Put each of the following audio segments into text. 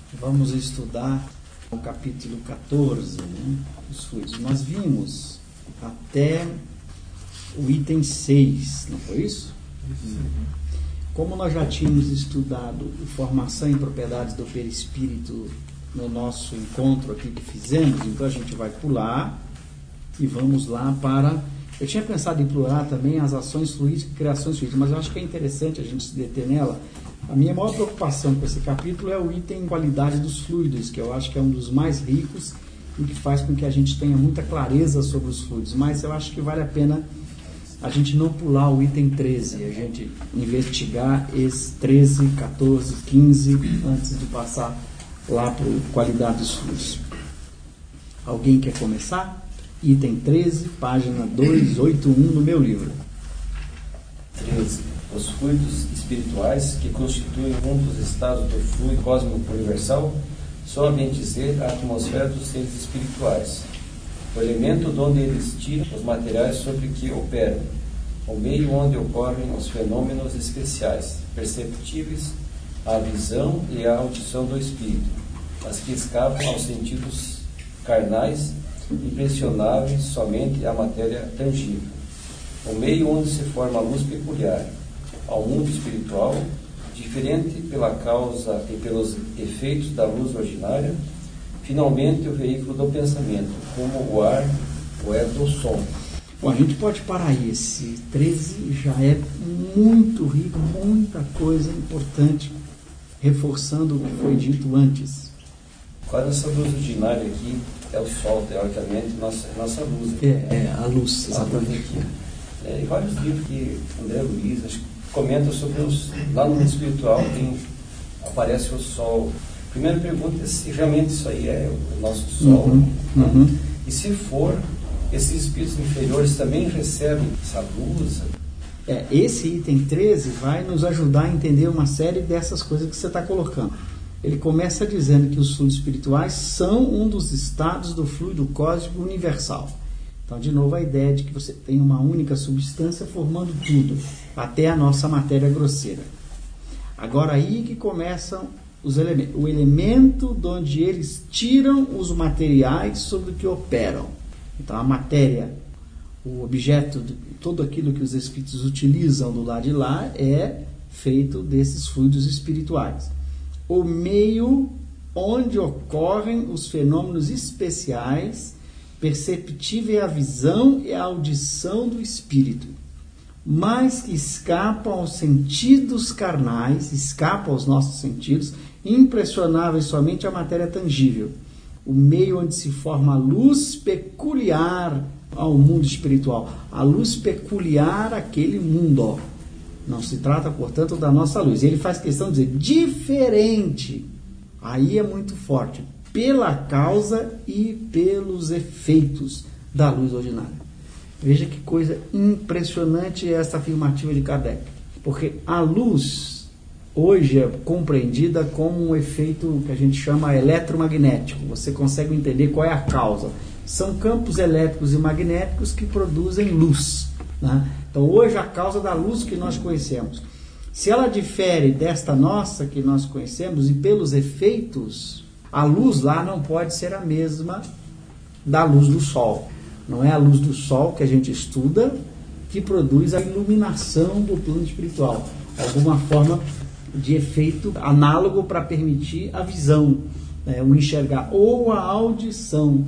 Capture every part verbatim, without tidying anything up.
Vamos estudar o capítulo quatorze, né, os fluidos. Nós vimos até o item seis, não foi isso? Uhum. Como nós já tínhamos estudado formação e propriedades do perispírito no nosso encontro aqui que fizemos, então a gente vai pular e vamos lá para... Eu tinha pensado em pular também as ações fluídicas e criações fluídicas, mas eu acho que é interessante a gente se deter nela. A minha maior preocupação com esse capítulo é o item qualidade dos fluidos, que eu acho que é um dos mais ricos e que faz com que a gente tenha muita clareza sobre os fluidos. Mas eu acho que vale a pena a gente não pular o item treze, a gente investigar esse treze, quatorze, quinze, antes de passar lá para a qualidade dos fluidos. Alguém quer começar? Item treze, página duzentos e oitenta e um no meu livro. treze. Os fluidos espirituais, que constituem um dos estados do fluido cósmico universal, são, a bem dizer, a atmosfera dos seres espirituais, o elemento de onde eles tiram os materiais sobre que operam, o meio onde ocorrem os fenômenos especiais, perceptíveis à visão e à audição do espírito, as que escapam aos sentidos carnais, impressionáveis somente à matéria tangível, o meio onde se forma a luz peculiar ao mundo espiritual, diferente pela causa e pelos efeitos da luz ordinária, finalmente o veículo do pensamento, como o ar ou é do som. Bom, a gente pode parar aí. Esse treze já é muito rico, muita coisa importante, reforçando o que foi dito antes. Quase essa luz ordinária aqui é o sol, teoricamente, nossa, nossa luz. É, é, a luz, exatamente. A luz aqui. É, e vários livros que André Luiz acho que comenta sobre os... Lá no mundo espiritual tem, aparece o sol. A primeira pergunta é se realmente isso aí é o nosso sol. Uhum, né? uhum. E se for, esses espíritos inferiores também recebem essa luz? É, esse item treze vai nos ajudar a entender uma série dessas coisas que você está colocando. Ele começa dizendo que os fluidos espirituais são um dos estados do fluido cósmico universal. Então, de novo, a ideia de que você tem uma única substância formando tudo, até a nossa matéria grosseira. Agora, aí que começam os elementos. O elemento de onde eles tiram os materiais sobre o que operam. Então, a matéria, o objeto, todo aquilo que os espíritos utilizam do lado de lá é feito desses fluidos espirituais. O meio onde ocorrem os fenômenos especiais, perceptível é a visão e a audição do espírito, mas que escapam aos sentidos carnais, escapam aos nossos sentidos, impressionáveis somente à matéria tangível. O meio onde se forma a luz peculiar ao mundo espiritual, a luz peculiar àquele mundo, ó. Não se trata, portanto, da nossa luz. Ele faz questão de dizer diferente. Aí é muito forte. Pela causa e pelos efeitos da luz ordinária. Veja que coisa impressionante essa afirmativa de Kardec. Porque a luz hoje é compreendida como um efeito que a gente chama eletromagnético. Você consegue entender qual é a causa. São campos elétricos e magnéticos que produzem luz, né? Então hoje a causa da luz que nós conhecemos, se ela difere desta nossa que nós conhecemos e pelos efeitos, a luz lá não pode ser a mesma da luz do sol. Não é a luz do sol que a gente estuda que produz a iluminação do plano espiritual. Alguma forma de efeito análogo para permitir a visão, né, o enxergar, ou a audição.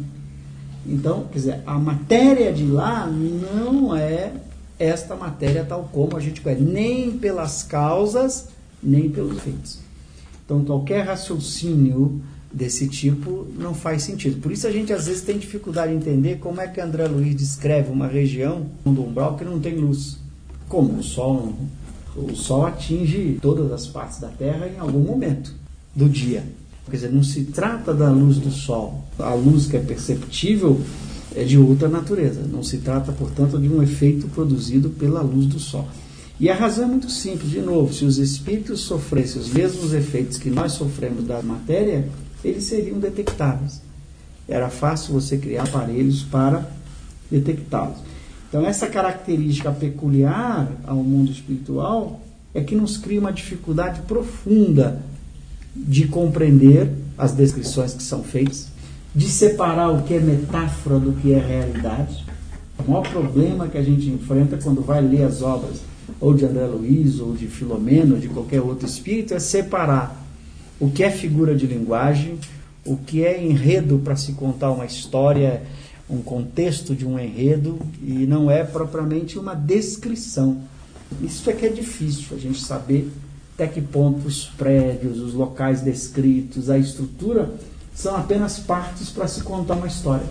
Então, quer dizer, a matéria de lá não é esta matéria tal como a gente conhece, nem pelas causas, nem pelos efeitos. Então, qualquer raciocínio desse tipo não faz sentido. Por isso a gente às vezes tem dificuldade em entender como é que André Luiz descreve uma região do umbral que não tem luz. Como? O sol, o sol atinge todas as partes da Terra em algum momento do dia. Quer dizer, não se trata da luz do sol. A luz que é perceptível é de outra natureza. Não se trata, portanto, de um efeito produzido pela luz do sol. E a razão é muito simples. De novo, se os espíritos sofressem os mesmos efeitos que nós sofremos da matéria, eles seriam detectáveis. Era fácil você criar aparelhos para detectá-los. Então, essa característica peculiar ao mundo espiritual é que nos cria uma dificuldade profunda de compreender as descrições que são feitas, de separar o que é metáfora do que é realidade. O maior problema que a gente enfrenta quando vai ler as obras ou de André Luiz, ou de Filomeno, ou de qualquer outro espírito, é separar o que é figura de linguagem, o que é enredo para se contar uma história, um contexto de um enredo, e não é propriamente uma descrição. Isso é que é difícil, a gente saber até que ponto os prédios, os locais descritos, a estrutura, são apenas partes para se contar uma história,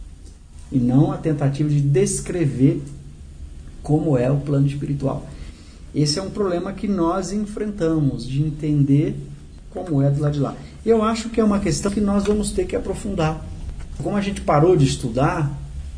e não a tentativa de descrever como é o plano espiritual. Esse é um problema que nós enfrentamos, de entender como é do lado de lá. Eu acho que é uma questão que nós vamos ter que aprofundar. Como a gente parou de estudar,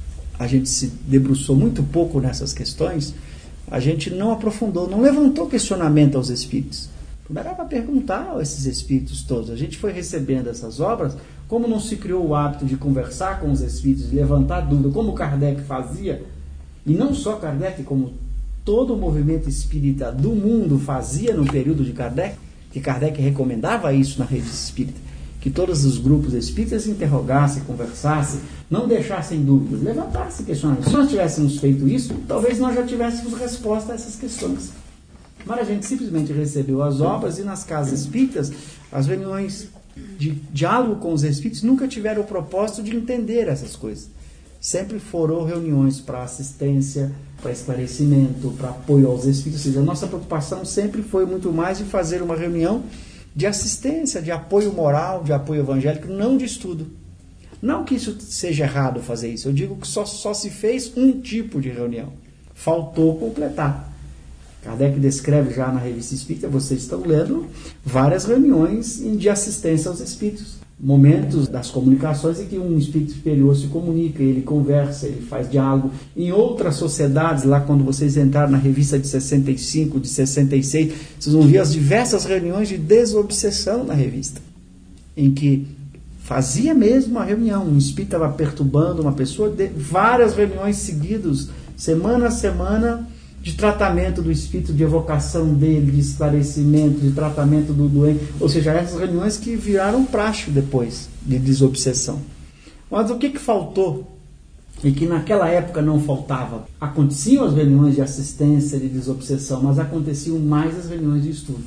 a gente se debruçou muito pouco nessas questões, a gente não aprofundou, não levantou questionamento aos espíritos. Primeiro era para perguntar a esses espíritos todos. A gente foi recebendo essas obras, como não se criou o hábito de conversar com os espíritos, de levantar dúvida, como Kardec fazia, e não só Kardec, como todo o movimento espírita do mundo fazia no período de Kardec, que Kardec recomendava isso na revista espírita, que todos os grupos espíritas interrogassem, conversassem, não deixassem dúvidas, levantassem questionamentos. Se nós tivéssemos feito isso, talvez nós já tivéssemos resposta a essas questões. Mas a gente simplesmente recebeu as obras, e nas casas espíritas, as reuniões de diálogo com os espíritos nunca tiveram o propósito de entender essas coisas. Sempre foram reuniões para assistência, para esclarecimento, para apoio aos espíritos. Ou seja, a nossa preocupação sempre foi muito mais de fazer uma reunião de assistência, de apoio moral, de apoio evangélico, não de estudo. Não que isso seja errado fazer isso, eu digo que só, só se fez um tipo de reunião. Faltou completar. Kardec descreve já na revista espírita, vocês estão lendo, várias reuniões de assistência aos espíritos. Momentos das comunicações em que um espírito superior se comunica, ele conversa, ele faz diálogo. Em outras sociedades, lá quando vocês entraram na revista de sessenta e cinco, de sessenta e seis, vocês vão ver as diversas reuniões de desobsessão na revista, em que fazia mesmo uma reunião, um espírito estava perturbando uma pessoa, de várias reuniões seguidas, semana a semana, de tratamento do espírito, de evocação dele, de esclarecimento, de tratamento do doente, ou seja, essas reuniões que viraram praxe depois, de desobsessão. Mas o que, que faltou? E que naquela época não faltava? Aconteciam as reuniões de assistência, de desobsessão, mas aconteciam mais as reuniões de estudo.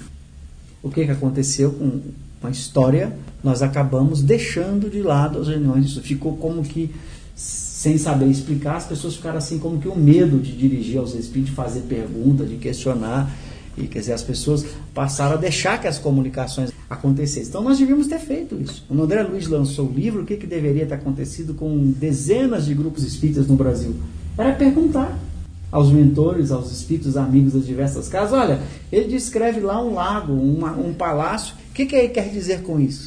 O que, que aconteceu com a história? Nós acabamos deixando de lado as reuniões de estudo. Ficou como que, sem saber explicar, as pessoas ficaram assim como que o medo de dirigir aos espíritos, de fazer pergunta, de questionar, e quer dizer, as pessoas passaram a deixar que as comunicações acontecessem. Então nós devíamos ter feito isso. Quando André Luiz lançou o livro, o que, que deveria ter acontecido com dezenas de grupos espíritas no Brasil? Era perguntar aos mentores, aos espíritos amigos das diversas casas, olha, ele descreve lá um lago, uma, um palácio, o que, que ele quer dizer com isso?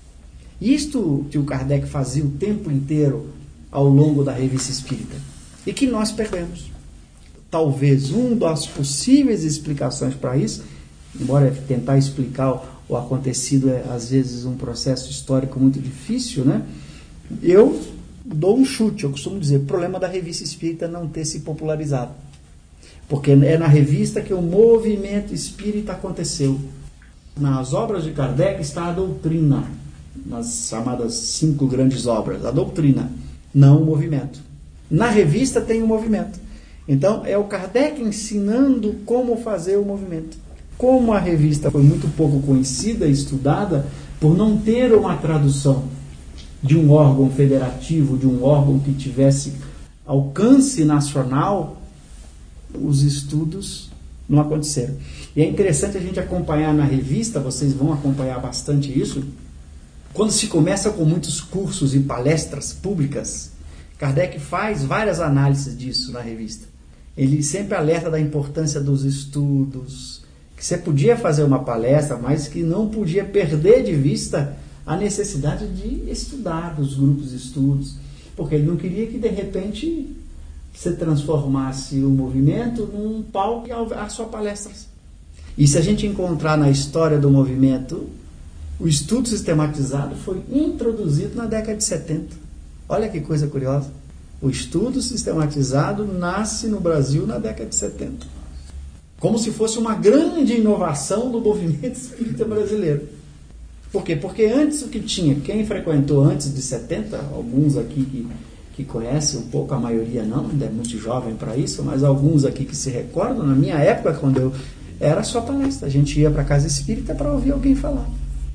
Isto que o Kardec fazia o tempo inteiro ao longo da revista espírita, e que nós perdemos. Talvez uma das possíveis explicações para isso, embora tentar explicar o acontecido é às vezes um processo histórico muito difícil, né? Eu dou um chute, eu costumo dizer, o problema da revista espírita não ter se popularizado, porque é na revista que o movimento espírita aconteceu. Nas obras de Kardec está a doutrina, nas chamadas cinco grandes obras, a doutrina, não o movimento. Na revista tem o movimento. Então é o Kardec ensinando como fazer o movimento. Como a revista foi muito pouco conhecida e estudada, por não ter uma tradução de um órgão federativo, de um órgão que tivesse alcance nacional, os estudos não aconteceram. E é interessante a gente acompanhar na revista, vocês vão acompanhar bastante isso, quando se começa com muitos cursos e palestras públicas, Kardec faz várias análises disso na revista. Ele sempre alerta da importância dos estudos, que você podia fazer uma palestra, mas que não podia perder de vista a necessidade de estudar dos grupos de estudos, porque ele não queria que de repente você transformasse o movimento num palco às suas palestras. E se a gente encontrar na história do movimento, o estudo sistematizado foi introduzido na década de setenta. Olha que coisa curiosa. O estudo sistematizado nasce no Brasil na década de setenta. Como se fosse uma grande inovação do movimento espírita brasileiro. Por quê? Porque antes o que tinha, quem frequentou antes de setenta, alguns aqui que, que conhecem um pouco, a maioria não, ainda é muito jovem para isso, mas alguns aqui que se recordam, na minha época, quando eu era só palestra, a gente ia para a casa espírita para ouvir alguém falar.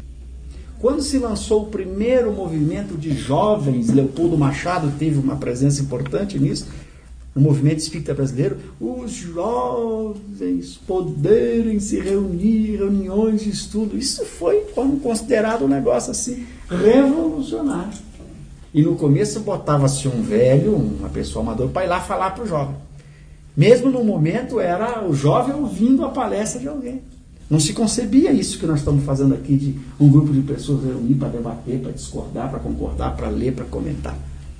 Quando se lançou o primeiro movimento de jovens, Leopoldo Machado teve uma presença importante nisso, no movimento espírita brasileiro, os jovens poderem se reunir, reuniões de estudo. Isso foi como considerado um negócio assim revolucionário. E no começo botava-se um velho, uma pessoa amadora, para ir lá falar para o jovem. Mesmo no momento era o jovem ouvindo a palestra de alguém. Não se concebia isso que nós estamos fazendo aqui, de um grupo de pessoas reunir para debater, para discordar, para concordar, para ler, para comentar.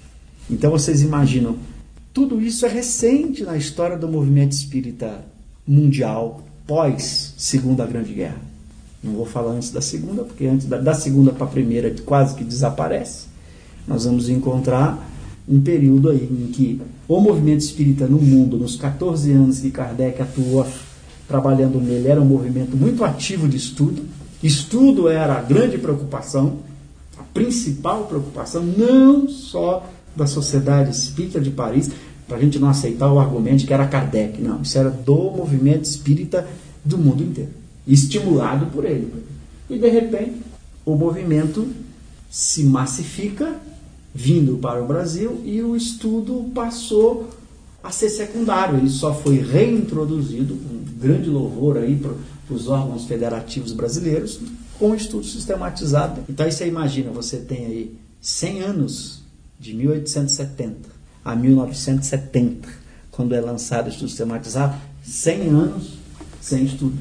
Então vocês imaginam, tudo isso é recente na história do movimento espírita mundial, pós Segunda Grande Guerra. Não vou falar antes da Segunda, porque antes da, da Segunda para a Primeira quase que desaparece. Nós vamos encontrar um período aí em que o movimento espírita no mundo, nos quatorze anos que Kardec atuou trabalhando nele, era um movimento muito ativo de estudo. Estudo era a grande preocupação, a principal preocupação, não só da Sociedade Espírita de Paris, para a gente não aceitar o argumento que era Kardec. Não, isso era do movimento espírita do mundo inteiro, estimulado por ele. E de repente o movimento se massifica, vindo para o Brasil, e o estudo passou a ser secundário. Ele só foi reintroduzido, com grande louvor aí para os órgãos federativos brasileiros, com o estudo sistematizado. Então aí você imagina, você tem aí cem anos, de mil oitocentos e setenta a mil novecentos e setenta, quando é lançado o estudo sistematizado, cem anos sem estudo.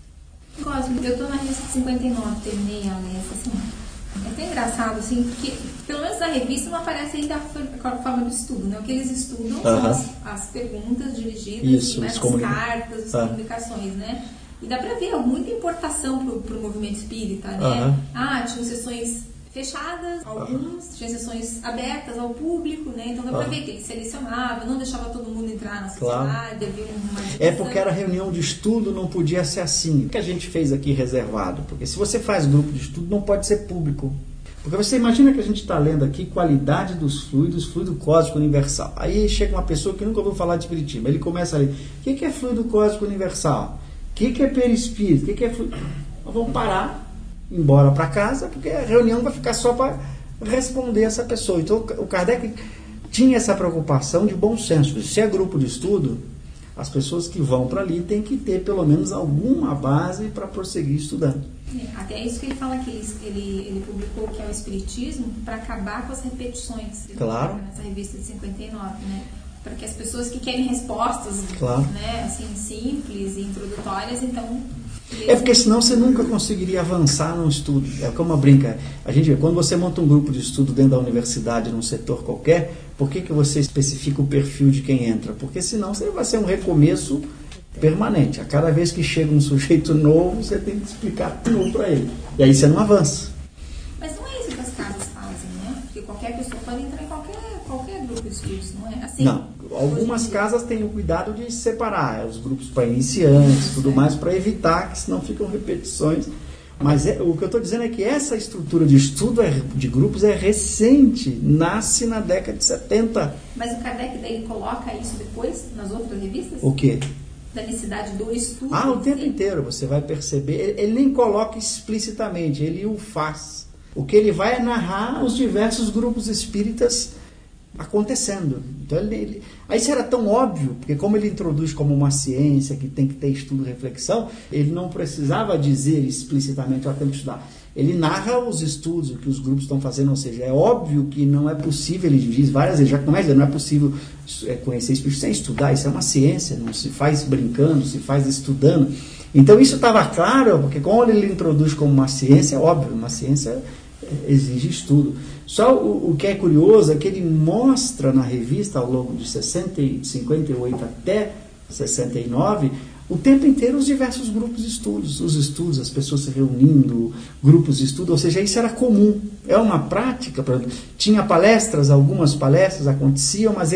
Cosmo, eu estou na revista de cinquenta e nove, terminei a ler essa semana. É até engraçado, assim, porque pelo menos na revista não aparece ainda a forma do estudo, né? O que eles estudam uh-huh. são as, as perguntas dirigidas, Isso, e as comunica- cartas, as uh-huh. comunicações, né? E dá para ver muita importação para o movimento espírita, né? Uh-huh. Ah, tinham sessões fechadas, alguns, uh-huh. tinha sessões abertas ao público, né? Então dá uh-huh. para ver que ele selecionava, não deixava todo mundo entrar na sociedade, claro. Havia uma divisão. É porque era reunião de estudo, não podia ser assim. O que a gente fez aqui reservado? Porque se você faz grupo de estudo, não pode ser público. Porque você imagina que a gente está lendo aqui qualidade dos fluidos, fluido cósmico universal. Aí chega uma pessoa que nunca ouviu falar de espiritismo. Ele começa a ler, o que é fluido cósmico universal? O que é perispírito? O que é fluido? Nós vamos parar, ir embora para casa, porque a reunião vai ficar só para responder essa pessoa. Então o Kardec tinha essa preocupação de bom senso. Se é grupo de estudo, as pessoas que vão para ali têm que ter pelo menos alguma base para prosseguir estudando. Até isso que ele fala que ele, ele, ele publicou, que é o Espiritismo, para acabar com as repetições. Claro. Nessa revista de cinquenta e nove, né? Para que as pessoas que querem respostas, claro. né, assim, simples e introdutórias, então... É porque senão você nunca conseguiria avançar num estudo. É como uma brinca. A gente vê, quando você monta um grupo de estudo dentro da universidade, num setor qualquer, por que, que você especifica o perfil de quem entra? Porque senão você vai ser um recomeço permanente. A cada vez que chega um sujeito novo, você tem que explicar tudo para ele. E aí você não avança. Mas não é isso que as casas fazem, né? Porque qualquer pessoa pode entrar em qualquer, qualquer grupo de estudos, não é assim? Não. Algumas casas têm o cuidado de separar os grupos para iniciantes, tudo mais, para evitar que senão ficam repetições. Mas é, o que eu estou dizendo é que essa estrutura de estudo é, de grupos é recente, nasce na década de setenta. Mas o Kardec daí coloca isso depois nas outras revistas? O quê? Da necessidade do estudo. Ah, o tempo sim. inteiro você vai perceber. Ele, ele nem coloca explicitamente, ele o faz. O que ele vai é narrar os diversos grupos espíritas acontecendo. Então ele, ele, aí isso era tão óbvio, porque como ele introduz como uma ciência que tem que ter estudo e reflexão, ele não precisava dizer explicitamente, ó, tem que estudar. Ele narra os estudos, o que os grupos estão fazendo, ou seja, é óbvio que não é possível, ele diz várias vezes, já começa, não é possível conhecer espírito sem estudar, isso é uma ciência, não se faz brincando, se faz estudando. Então isso estava claro, porque como ele introduz como uma ciência, é óbvio, uma ciência exige estudo. Só o, o que é curioso é que ele mostra na revista, ao longo de sessenta, cinquenta e oito até sessenta e nove, o tempo inteiro os diversos grupos de estudos, os estudos, as pessoas se reunindo, grupos de estudo, ou seja, isso era comum, é uma prática. Tinha palestras, algumas palestras aconteciam, mas ele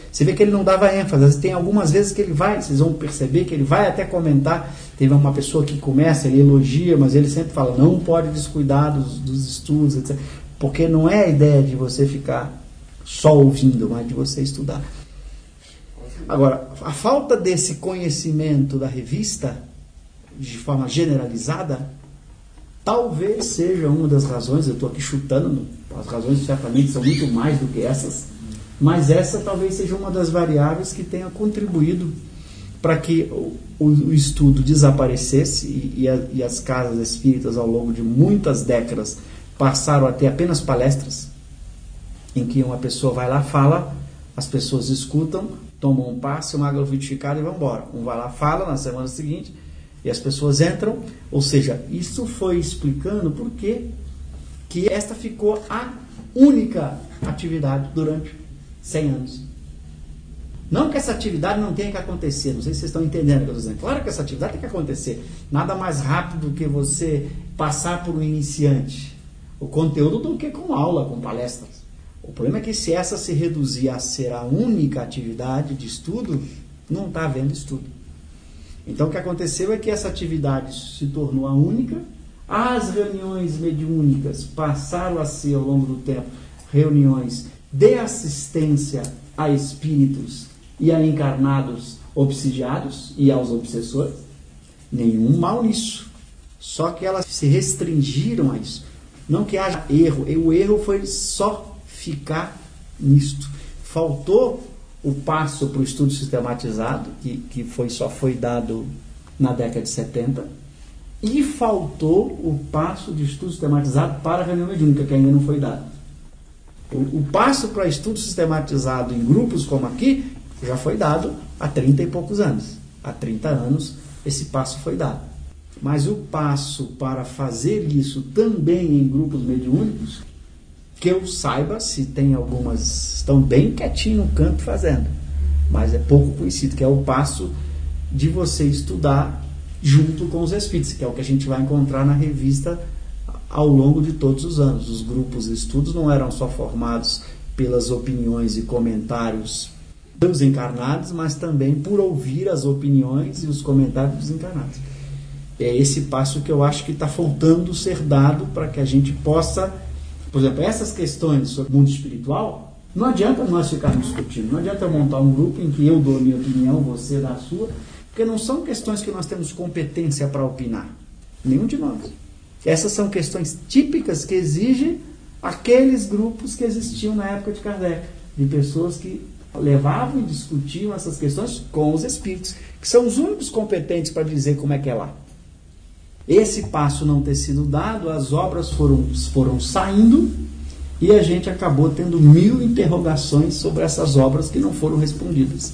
Você vê que ele não dava ênfase. Tem algumas vezes que ele vai, vocês vão perceber que ele vai até comentar. Teve uma pessoa que começa, ele elogia, mas ele sempre fala, não pode descuidar dos, dos estudos, etcétera. Porque não é a ideia de você ficar só ouvindo, mas de você estudar. Agora, a falta desse conhecimento da revista, de forma generalizada, talvez seja uma das razões, eu estou aqui chutando, as razões certamente são muito mais do que essas, mas essa talvez seja uma das variáveis que tenha contribuído para que o, o estudo desaparecesse e, e, a, e as casas espíritas ao longo de muitas décadas passaram a ter apenas palestras, em que uma pessoa vai lá, fala, as pessoas escutam, tomam um passe, um água frutificada e vão embora. Um vai lá, fala na semana seguinte, e as pessoas entram, ou seja, isso foi explicando por que que esta ficou a única atividade durante cem anos. Não que essa atividade não tenha que acontecer, não sei se vocês estão entendendo o que eu estou dizendo. Claro que essa atividade tem que acontecer. Nada mais rápido do que você passar por um iniciante o conteúdo do que com aula, com palestras. O problema é que se essa se reduzir a ser a única atividade de estudo, não está havendo estudo. Então o que aconteceu é que essa atividade se tornou a única, as reuniões mediúnicas passaram a ser ao longo do tempo reuniões de assistência a espíritos e a encarnados obsidiados e aos obsessores. Nenhum mal nisso. Só que elas se restringiram a isso. Não que haja erro. O erro foi só ficar nisto. Faltou o passo para o estudo sistematizado, que, que foi, só foi dado na década de setenta, e faltou o passo de estudo sistematizado para a reunião mediúnica, que ainda não foi dado. O, o passo para estudo sistematizado em grupos como aqui já foi dado há trinta e poucos anos. Há trinta anos esse passo foi dado. Mas o passo para fazer isso também em grupos mediúnicos, que eu saiba, se tem algumas, estão bem quietinho no canto fazendo, mas é pouco conhecido, que é o passo de você estudar junto com os espíritos, que é o que a gente vai encontrar na revista ao longo de todos os anos. Os grupos de estudos não eram só formados pelas opiniões e comentários dos encarnados, mas também por ouvir as opiniões e os comentários dos encarnados. É esse passo que eu acho que está faltando ser dado para que a gente possa, por exemplo, essas questões sobre o mundo espiritual, não adianta nós ficarmos discutindo, não adianta eu montar um grupo em que eu dou a minha opinião, você dá a sua, porque não são questões que nós temos competência para opinar, nenhum de nós. Essas são questões típicas que exigem aqueles grupos que existiam na época de Kardec, de pessoas que levavam e discutiam essas questões com os espíritos, que são os únicos competentes para dizer como é que é lá. Esse passo não ter sido dado, as obras foram, foram saindo e a gente acabou tendo mil interrogações sobre essas obras que não foram respondidas.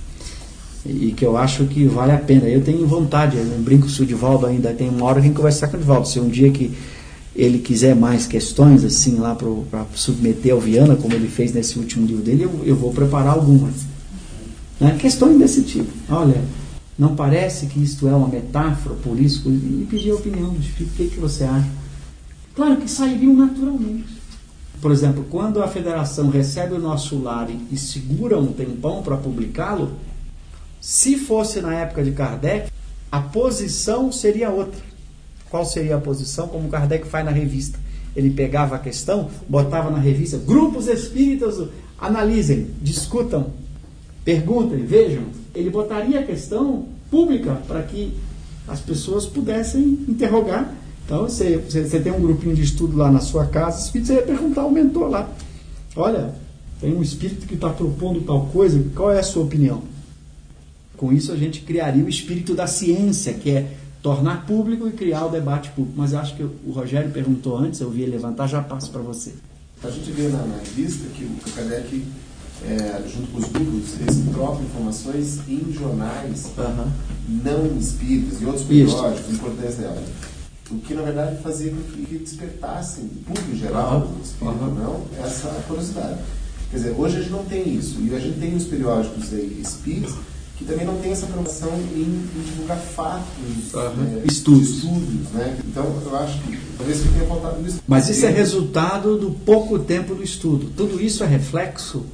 E que eu acho que vale a pena. Eu tenho vontade, eu não brinco se o Divaldo ainda tem uma hora que a gente conversar com o Divaldo. Se um dia que ele quiser mais questões assim lá para submeter ao Viana, como ele fez nesse último livro dele, eu, eu vou preparar algumas. Né? Questões desse tipo. Olha, não parece que isto é uma metáfora por isso? E pedir a opinião do espírito, o que, que você acha? Claro que sairiam naturalmente. Por exemplo, quando a federação recebe o nosso lar e segura um tempão para publicá-lo, se fosse na época de Kardec, a posição seria outra. Qual seria a posição? Como Kardec faz na revista. Ele pegava a questão, botava na revista, grupos espíritas, analisem, discutam, perguntem, vejam. Ele botaria a questão pública para que as pessoas pudessem interrogar. Então, você, você tem um grupinho de estudo lá na sua casa, espírito, você ia perguntar ao mentor lá. Olha, tem um espírito que está propondo tal coisa, qual é a sua opinião? Com isso a gente criaria o espírito da ciência, que é tornar público e criar o debate público. Mas eu acho que o Rogério perguntou antes, eu vi ele levantar, já passo para você. A gente vê na, na revista que o Kardec, é, junto com os grupos, eles trocam informações em jornais uhum. não espíritas e outros periódicos importantes dela. O que, na verdade, fazia com que despertassem, o público geral, uhum. o espírito uhum. não, essa curiosidade. Quer dizer, hoje a gente não tem isso. E a gente tem os periódicos aí, espíritas, que também não tem essa preocupação em, em divulgar fatos, uhum. é, estudos. estudos né? Então, eu acho que talvez que tenha faltado isso. Mas isso é resultado do pouco tempo do estudo. Tudo isso é reflexo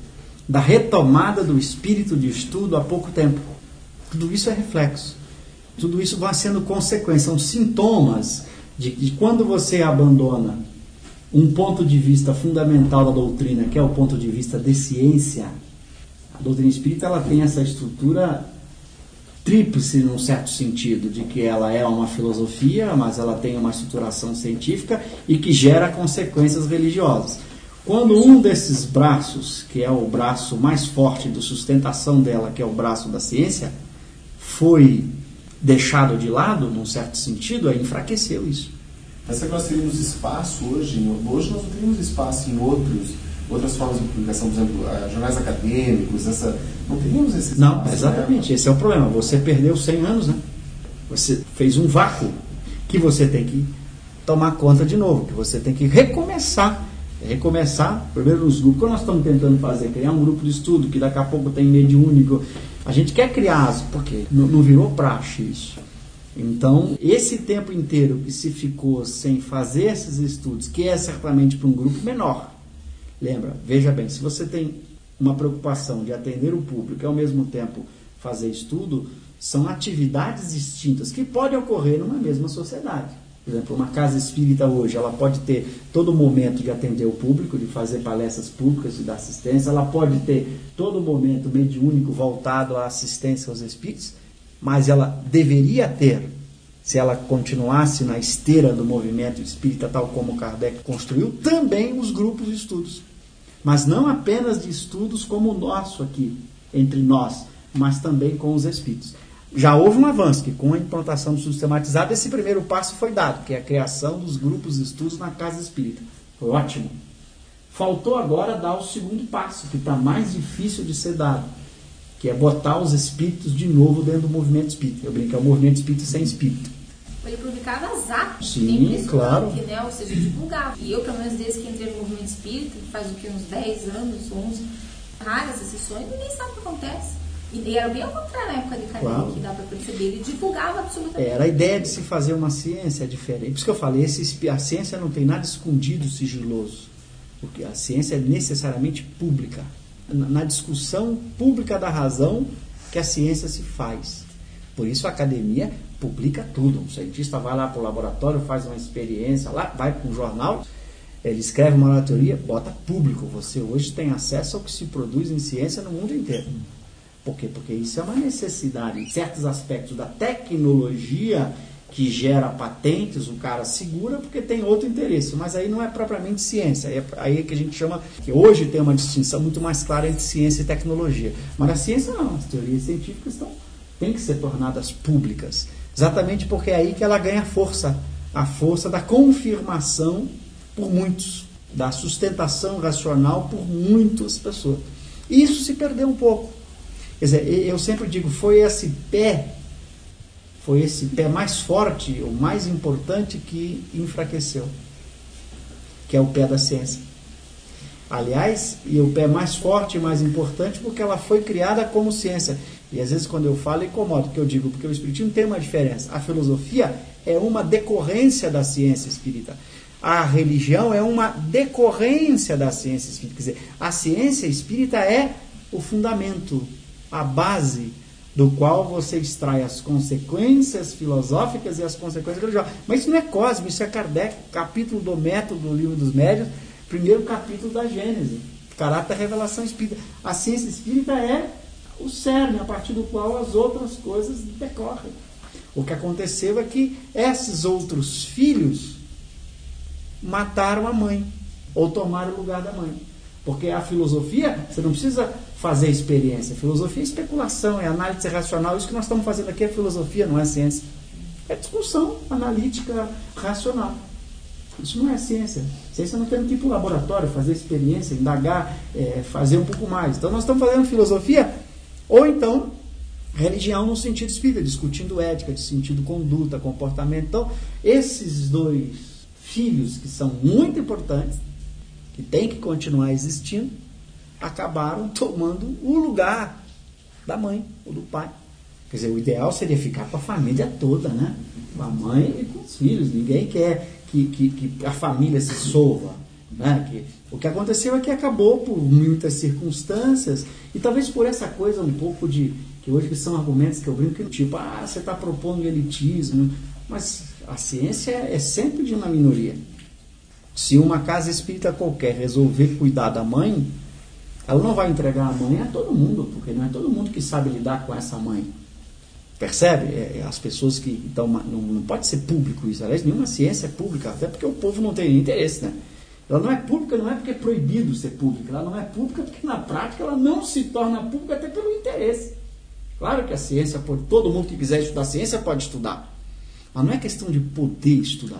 da retomada do espírito de estudo há pouco tempo. Tudo isso é reflexo. Tudo isso vai sendo consequência, são sintomas de que quando você abandona um ponto de vista fundamental da doutrina, que é o ponto de vista de ciência. A doutrina espírita ela tem essa estrutura tríplice, num certo sentido, de que ela é uma filosofia, mas ela tem uma estruturação científica e que gera consequências religiosas. Quando um desses braços, que é o braço mais forte de sustentação dela, que é o braço da ciência, foi deixado de lado, num certo sentido, aí enfraqueceu isso. Mas será que nós teríamos espaço hoje? Hoje nós não teríamos espaço em outros, outras formas de publicação, por exemplo, jornais acadêmicos, essa, não teríamos esse espaço. Não, exatamente, né? Esse é o problema. Você perdeu cem anos, né? Você fez um vácuo que você tem que tomar conta de novo, que você tem que recomeçar. Recomeçar, primeiro nos grupos, que nós estamos tentando fazer, criar um grupo de estudo, que daqui a pouco tem mediúnico. A gente quer criar, porque não, não virou praxe isso. Então, esse tempo inteiro que se ficou sem fazer esses estudos, que é certamente para um grupo menor, lembra, veja bem, se você tem uma preocupação de atender o público e ao mesmo tempo fazer estudo, são atividades distintas que podem ocorrer numa mesma sociedade. Por exemplo, uma casa espírita hoje, ela pode ter todo momento de atender o público, de fazer palestras públicas, de dar assistência, ela pode ter todo momento mediúnico voltado à assistência aos espíritos, mas ela deveria ter, se ela continuasse na esteira do movimento espírita, tal como Kardec construiu, também os grupos de estudos. Mas não apenas de estudos como o nosso aqui, entre nós, mas também com os espíritos. Já houve um avanço, que com a implantação do sistematizado, esse primeiro passo foi dado, que é a criação dos grupos de estudos na casa espírita. Foi ótimo. Faltou agora dar o segundo passo, que está mais difícil de ser dado, que é botar os espíritos de novo dentro do movimento espírita. Eu brinco, é o movimento espírita sem espírito. Ele publicava as atas. Sim, claro. Que, né, ou seja, divulgava. E eu, pelo menos desde que entrei no movimento espírita, faz o que, uns dez anos, onze, raras as sessões, ninguém sabe o que acontece. E era bem ao contrário na época de Kardec, claro, que dá para perceber. Ele divulgava absolutamente. Era a ideia de se fazer uma ciência diferente. Por isso que eu falei, esse, a ciência não tem nada escondido, sigiloso. Porque a ciência é necessariamente pública. Na discussão pública da razão que a ciência se faz. Por isso a academia publica tudo. Um cientista vai lá para o laboratório, faz uma experiência lá, vai para um jornal, ele escreve uma teoria, bota público. Você hoje tem acesso ao que se produz em ciência no mundo inteiro. Por quê? Porque isso é uma necessidade. Em certos aspectos da tecnologia que gera patentes, o cara segura porque tem outro interesse. Mas aí não é propriamente ciência. É aí que a gente chama, que hoje tem uma distinção muito mais clara entre ciência e tecnologia. Mas a ciência não. As teorias científicas estão, têm que ser tornadas públicas. Exatamente porque é aí que ela ganha força. A força da confirmação por muitos. Da sustentação racional por muitas pessoas. E isso se perdeu um pouco. Quer dizer, eu sempre digo, foi esse pé, foi esse pé mais forte, o mais importante que enfraqueceu, que é o pé da ciência. Aliás, e o pé mais forte e mais importante porque ela foi criada como ciência. E às vezes quando eu falo, incomodo, que eu digo, porque o espiritismo tem uma diferença. A filosofia é uma decorrência da ciência espírita. A religião é uma decorrência da ciência espírita. Quer dizer, a ciência espírita é o fundamento, a base do qual você extrai as consequências filosóficas e as consequências religiosas. Mas isso não é Cosme, isso é Kardec, capítulo do método do Livro dos Médiuns, primeiro capítulo da Gênese, caráter da revelação espírita. A ciência espírita é o cerne, a partir do qual as outras coisas decorrem. O que aconteceu é que esses outros filhos mataram a mãe, ou tomaram o lugar da mãe. Porque a filosofia, você não precisa fazer experiência. A filosofia é especulação, é análise racional. Isso que nós estamos fazendo aqui é filosofia, não é ciência. É discussão analítica racional. Isso não é ciência. Ciência não tem que ir para o laboratório, fazer experiência, indagar, é, fazer um pouco mais. Então nós estamos fazendo filosofia, ou então religião no sentido espírita, discutindo ética, de sentido conduta, comportamento. Então, esses dois filhos que são muito importantes, que tem que continuar existindo, acabaram tomando o lugar da mãe ou do pai. Quer dizer, o ideal seria ficar com a família toda, né? Com a mãe e com os filhos. Ninguém quer que, que, que a família se solva. Né? Que, o que aconteceu é que acabou por muitas circunstâncias, e talvez por essa coisa um pouco de, que hoje são argumentos que eu brinco, tipo, ah, você está propondo elitismo, mas a ciência é sempre de uma minoria. Se uma casa espírita qualquer resolver cuidar da mãe, ela não vai entregar a mãe a todo mundo, porque não é todo mundo que sabe lidar com essa mãe. Percebe? É, as pessoas que... Então, não, não pode ser público isso. Aliás, nenhuma ciência é pública, até porque o povo não tem interesse, né? Ela não é pública, não é porque é proibido ser pública. Ela não é pública porque, na prática, ela não se torna pública até pelo interesse. Claro que a ciência, pode, todo mundo que quiser estudar ciência pode estudar. Mas não é questão de poder estudar.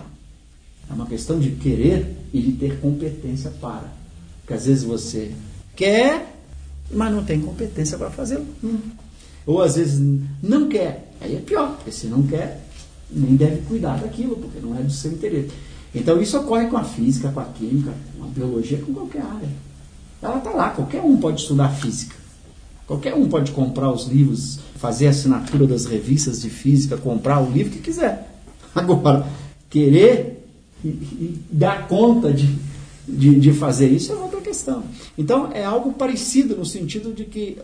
É uma questão de querer e de ter competência para. Porque, às vezes, você quer, mas não tem competência para fazê-lo. Hum. Ou às vezes não quer, aí é pior, porque se não quer, nem deve cuidar daquilo, porque não é do seu interesse. Então isso ocorre com a física, com a química, com a biologia, com qualquer área. Ela está lá, qualquer um pode estudar física. Qualquer um pode comprar os livros, fazer a assinatura das revistas de física, comprar o livro que quiser. Agora, querer e, e dar conta de, de, de fazer isso é outra questão. Então é algo parecido no sentido de que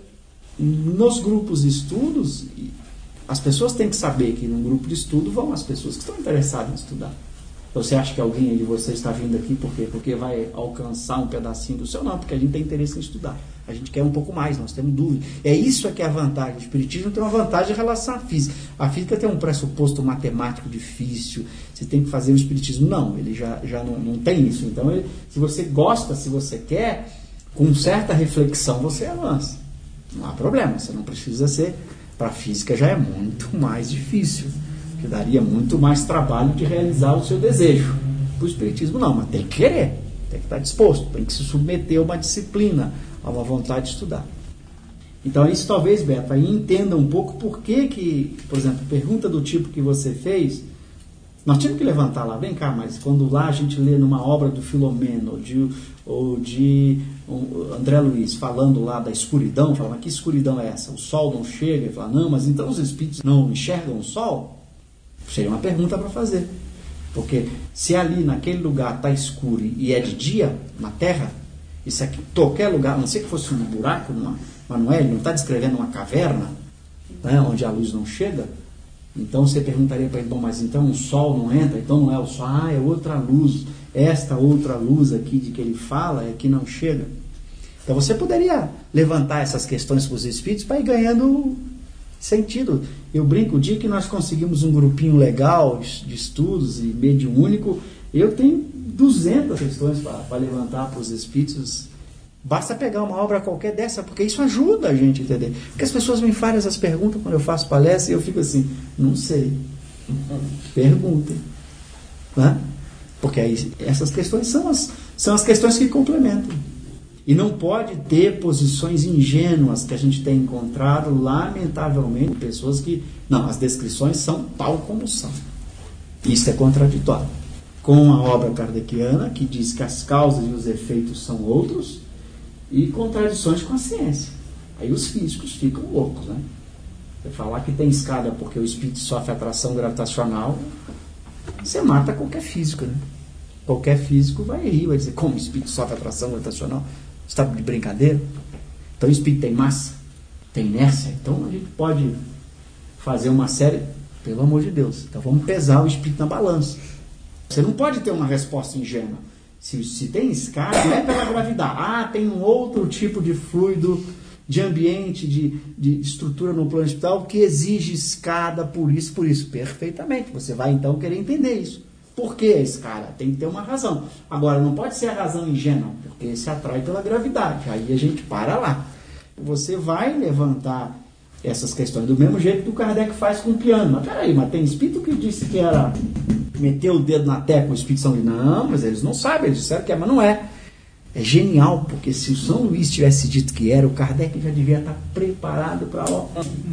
nos grupos de estudos, as pessoas têm que saber que num grupo de estudo vão as pessoas que estão interessadas em estudar. Você acha que alguém aí de você está vindo aqui por quê? Porque vai alcançar um pedacinho do seu? Não, porque a gente tem interesse em estudar. A gente quer um pouco mais, nós temos dúvida. É isso que é a vantagem. O espiritismo tem uma vantagem em relação à física. A física tem um pressuposto matemático difícil, você tem que fazer o espiritismo. Não, ele já, já não, não tem isso. Então, ele, se você gosta, se você quer, com certa reflexão você avança. Não há problema, você não precisa ser... Para a física já é muito mais difícil, que daria muito mais trabalho de realizar o seu desejo. Para o espiritismo não, mas tem que querer, tem que estar disposto, tem que se submeter a uma disciplina, a uma vontade de estudar. Então isso talvez, Beto, aí entenda um pouco por que que, por exemplo, pergunta do tipo que você fez, nós tínhamos que levantar lá, vem cá, mas quando lá a gente lê numa obra do Filomeno, ou de, ou de um, André Luiz, falando lá da escuridão, falando, que escuridão é essa? O sol não chega? Ele fala, não, mas então os espíritos não enxergam o sol? Seria uma pergunta para fazer. Porque se ali naquele lugar está escuro e é de dia, na terra, isso aqui, qualquer lugar, a não ser que fosse um buraco, numa, mas não é, ele não está descrevendo uma caverna, né, onde a luz não chega. Então você perguntaria para ele, bom, mas então o sol não entra, então não é o sol, ah, é outra luz, esta outra luz aqui de que ele fala é que não chega. Então você poderia levantar essas questões para os espíritos para ir ganhando sentido. Eu brinco, o dia que nós conseguimos um grupinho legal de estudos e mediúnico, eu tenho duzentas questões para levantar para os espíritos. Basta pegar uma obra qualquer dessa, porque isso ajuda a gente a entender. Porque as pessoas me fazem essas perguntas quando eu faço palestra e eu fico assim, não sei. Perguntem. Né? Porque aí, essas questões são as, são as questões que complementam. E não pode ter posições ingênuas que a gente tem encontrado, lamentavelmente, pessoas que... Não, as descrições são tal como são. Isso é contraditório. Com a obra kardeciana, que diz que as causas e os efeitos são outros, e contradições com a ciência. Aí os físicos ficam loucos, né? Você falar que tem escada porque o espírito sofre atração gravitacional, você mata qualquer físico, né? Qualquer físico vai rir, vai dizer, como o espírito sofre atração gravitacional? Você está de brincadeira? Então o espírito tem massa, tem inércia, então a gente pode fazer uma série, pelo amor de Deus, então vamos pesar o espírito na balança. Você não pode ter uma resposta ingênua. Se, se tem escada, não é pela gravidade. Ah, tem um outro tipo de fluido, de ambiente, de, de estrutura no plano espiritual que exige escada por isso, por isso. Perfeitamente. Você vai então querer entender isso. Por que a escada? Tem que ter uma razão. Agora, não pode ser a razão ingênua, porque se atrai pela gravidade. Aí a gente para lá. Você vai levantar essas questões do mesmo jeito que o Kardec faz com o piano. Mas peraí, mas tem espírito que disse que era... meteu o dedo na tecla, o Espírito São Luís, não, mas eles não sabem, eles disseram que é, mas não é. É genial, porque se o São Luís tivesse dito que era, o Kardec já devia estar preparado para lá.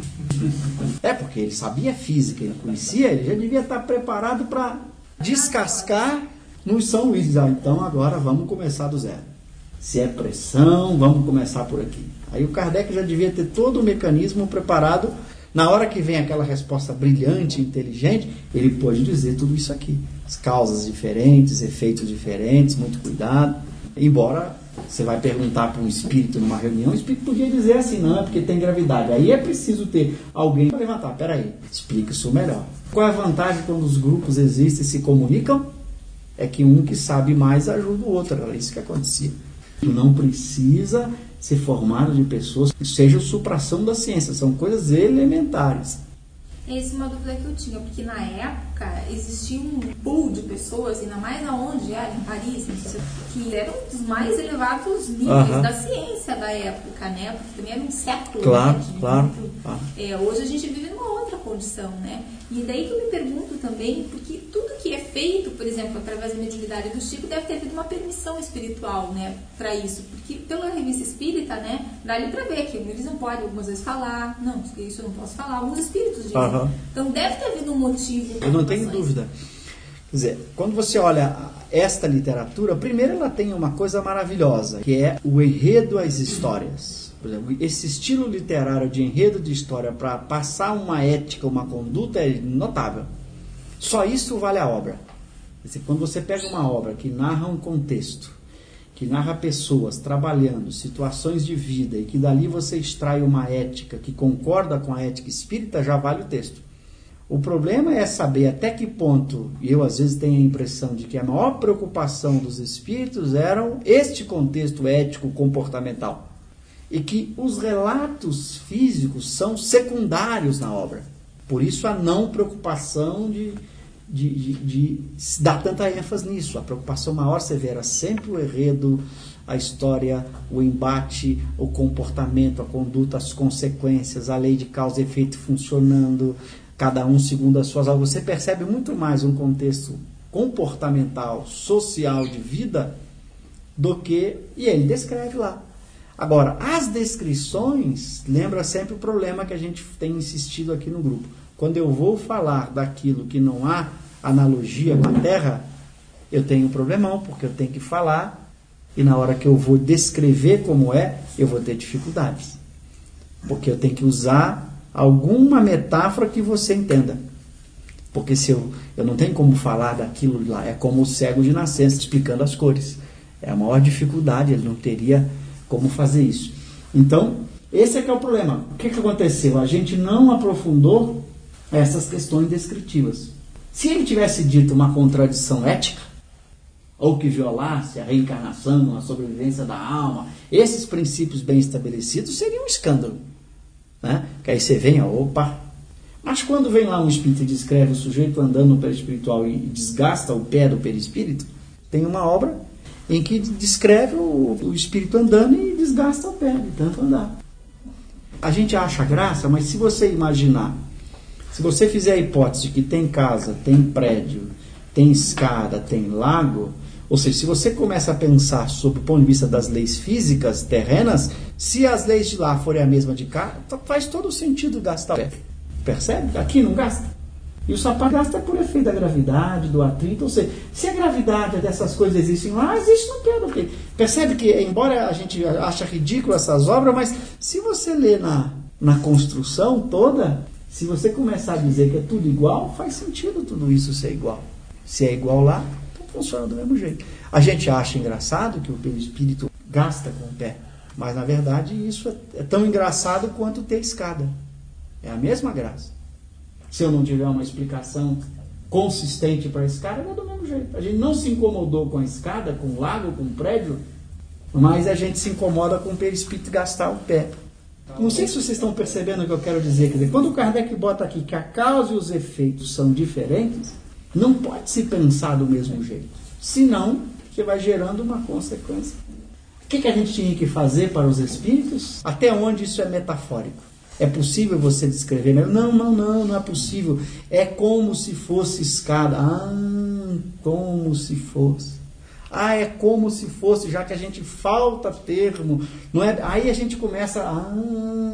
É, porque ele sabia física, ele conhecia, ele já devia estar preparado para descascar no São Luís. Ah, então agora vamos começar do zero. Se é pressão, vamos começar por aqui. Aí o Kardec já devia ter todo o mecanismo preparado. Na hora que vem aquela resposta brilhante, inteligente, ele pode dizer tudo isso aqui. causas diferentes, efeitos diferentes, muito cuidado. Embora você vai perguntar para um espírito numa reunião, o espírito podia dizer assim, não, é porque tem gravidade. Aí é preciso ter alguém para levantar. Peraí, explica isso melhor. Qual é a vantagem quando os grupos existem e se comunicam? É que um que sabe mais ajuda o outro. Era isso que acontecia. Não precisa ser formado de pessoas que sejam supração da ciência. São coisas elementares. Essa é uma dúvida que eu tinha, porque na época existia um pool de pessoas, ainda mais aonde era, em Paris, que eram dos mais elevados níveis uh-huh. da ciência da época, né? Porque também era um século. Claro, né, de, claro. De, é, hoje a gente vive numa outra condição, né? E daí que eu me pergunto também, porque tudo que é feito, por exemplo, através da mediunidade do Chico, deve ter havido uma permissão espiritual, né, para isso. Porque pela revista espírita, né, dá ali para ver que eles não podem algumas vezes falar, não, isso eu não posso falar, alguns espíritos dizem. Uhum. Então deve ter havido um motivo. Eu não tenho dúvida. Quer dizer, quando você olha esta literatura, primeiro ela tem uma coisa maravilhosa, que é o enredo às histórias. Por exemplo, esse estilo literário de enredo de história para passar uma ética, uma conduta é notável. Só isso vale a obra. Quer dizer, quando você pega uma obra que narra um contexto, que narra pessoas trabalhando, situações de vida, e que dali você extrai uma ética que concorda com a ética espírita, já vale o texto. O problema é saber até que ponto, e eu às vezes tenho a impressão de que a maior preocupação dos espíritos era este contexto ético comportamental. E que os relatos físicos são secundários na obra. Por isso a não preocupação de, de, de, de dar tanta ênfase nisso. A preocupação maior, você vê, era sempre o enredo, a história, o embate, o comportamento, a conduta, as consequências, a lei de causa e efeito funcionando, cada um segundo as suas aulas. Você percebe muito mais um contexto comportamental, social, de vida, do que... E ele descreve lá. Agora, as descrições, lembra sempre o problema que a gente tem insistido aqui no grupo. Quando eu vou falar daquilo que não há analogia com a Terra, eu tenho um problemão, porque eu tenho que falar, e na hora que eu vou descrever como é, eu vou ter dificuldades. Porque eu tenho que usar alguma metáfora que você entenda. Porque se eu, eu não tenho como falar daquilo lá, é como o cego de nascença explicando as cores. É a maior dificuldade, ele não teria como fazer isso. Então, esse é que é o problema. O que, que aconteceu? A gente não aprofundou essas questões descritivas. Se ele tivesse dito uma contradição ética, ou que violasse a reencarnação, a sobrevivência da alma, esses princípios bem estabelecidos, seria um escândalo. Né? Que aí você vem, opa. Mas quando vem lá um espírito e descreve o sujeito andando no perispiritual e desgasta o pé do perispírito, tem uma obra em que descreve o, o espírito andando e desgasta o pé de tanto andar. A gente acha graça, mas se você imaginar, se você fizer a hipótese de que tem casa, tem prédio, tem escada, tem lago, ou seja, se você começa a pensar sob o ponto de vista das leis físicas terrenas, se as leis de lá forem a mesma de cá, faz todo o sentido gastar o pé. Percebe? Aqui não gasta. E o sapato gasta por efeito da gravidade, do atrito. Ou seja, se a gravidade dessas coisas existem lá, existe no pé do pé. Percebe que, embora a gente ache ridículo essas obras, mas se você ler na, na construção toda, se você começar a dizer que é tudo igual, faz sentido tudo isso ser igual. Se é igual lá, então funciona do mesmo jeito. A gente acha engraçado que o perispírito gasta com o pé, mas na verdade isso é, é tão engraçado quanto ter escada. É a mesma graça. Se eu não tiver uma explicação consistente para a escada, é do mesmo jeito. A gente não se incomodou com a escada, com o lago, com o prédio, mas a gente se incomoda com o perispírito gastar o pé. Não sei se vocês estão percebendo o que eu quero dizer. Quer dizer, quando o Kardec bota aqui que a causa e os efeitos são diferentes, não pode se pensar do mesmo jeito. Senão, você vai gerando uma consequência. O que, que a gente tinha que fazer para os espíritos? Até onde isso é metafórico? É possível você descrever? Não, não, não, não é possível. É como se fosse escada. Ah, como se fosse. Ah, é como se fosse, já que a gente falta termo. Não é? Aí a gente começa a... Ah,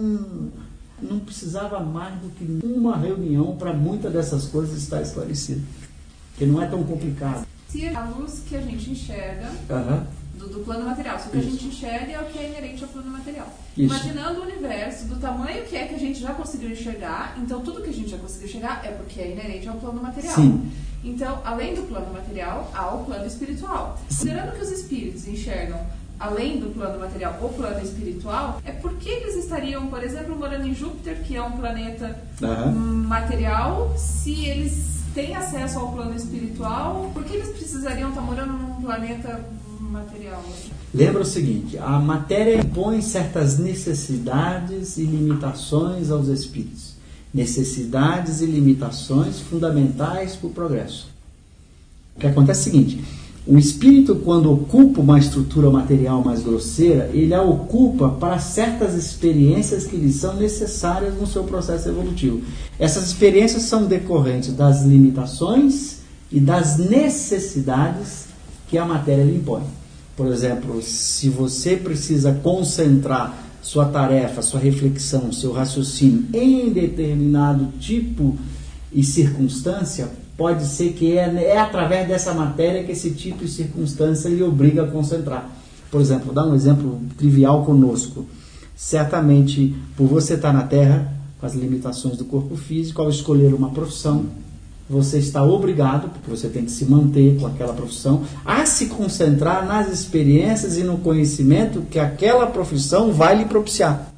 não precisava mais do que uma reunião para muitas dessas coisas estar esclarecidas. Porque não é tão complicado. Se a luz que a gente enxerga... Uhum. Do, do plano material. Se o que Isso. a gente enxerga é o que é inerente ao plano material. Isso. Imaginando o universo do tamanho que é que a gente já conseguiu enxergar, então tudo que a gente já conseguiu enxergar é porque é inerente ao plano material. Sim. Então, além do plano material, há o plano espiritual. Considerando que os espíritos enxergam, além do plano material, o plano espiritual, é por que eles estariam, por exemplo, morando em Júpiter, que é um planeta uhum. material, se eles têm acesso ao plano espiritual, por que eles precisariam estar morando num planeta material? Lembra o seguinte, a matéria impõe certas necessidades e limitações aos espíritos. Necessidades e limitações fundamentais para o progresso. O que acontece é o seguinte, o espírito, quando ocupa uma estrutura material mais grosseira, ele a ocupa para certas experiências que lhe são necessárias no seu processo evolutivo. Essas experiências são decorrentes das limitações e das necessidades que a matéria lhe impõe. Por exemplo, se você precisa concentrar sua tarefa, sua reflexão, seu raciocínio em determinado tipo e circunstância, pode ser que é, é através dessa matéria que esse tipo de circunstância lhe obriga a concentrar. Por exemplo, vou dar um exemplo trivial conosco. Certamente, por você estar na Terra, com as limitações do corpo físico, ao escolher uma profissão, você está obrigado, porque você tem que se manter com aquela profissão, a se concentrar nas experiências e no conhecimento que aquela profissão vai lhe propiciar.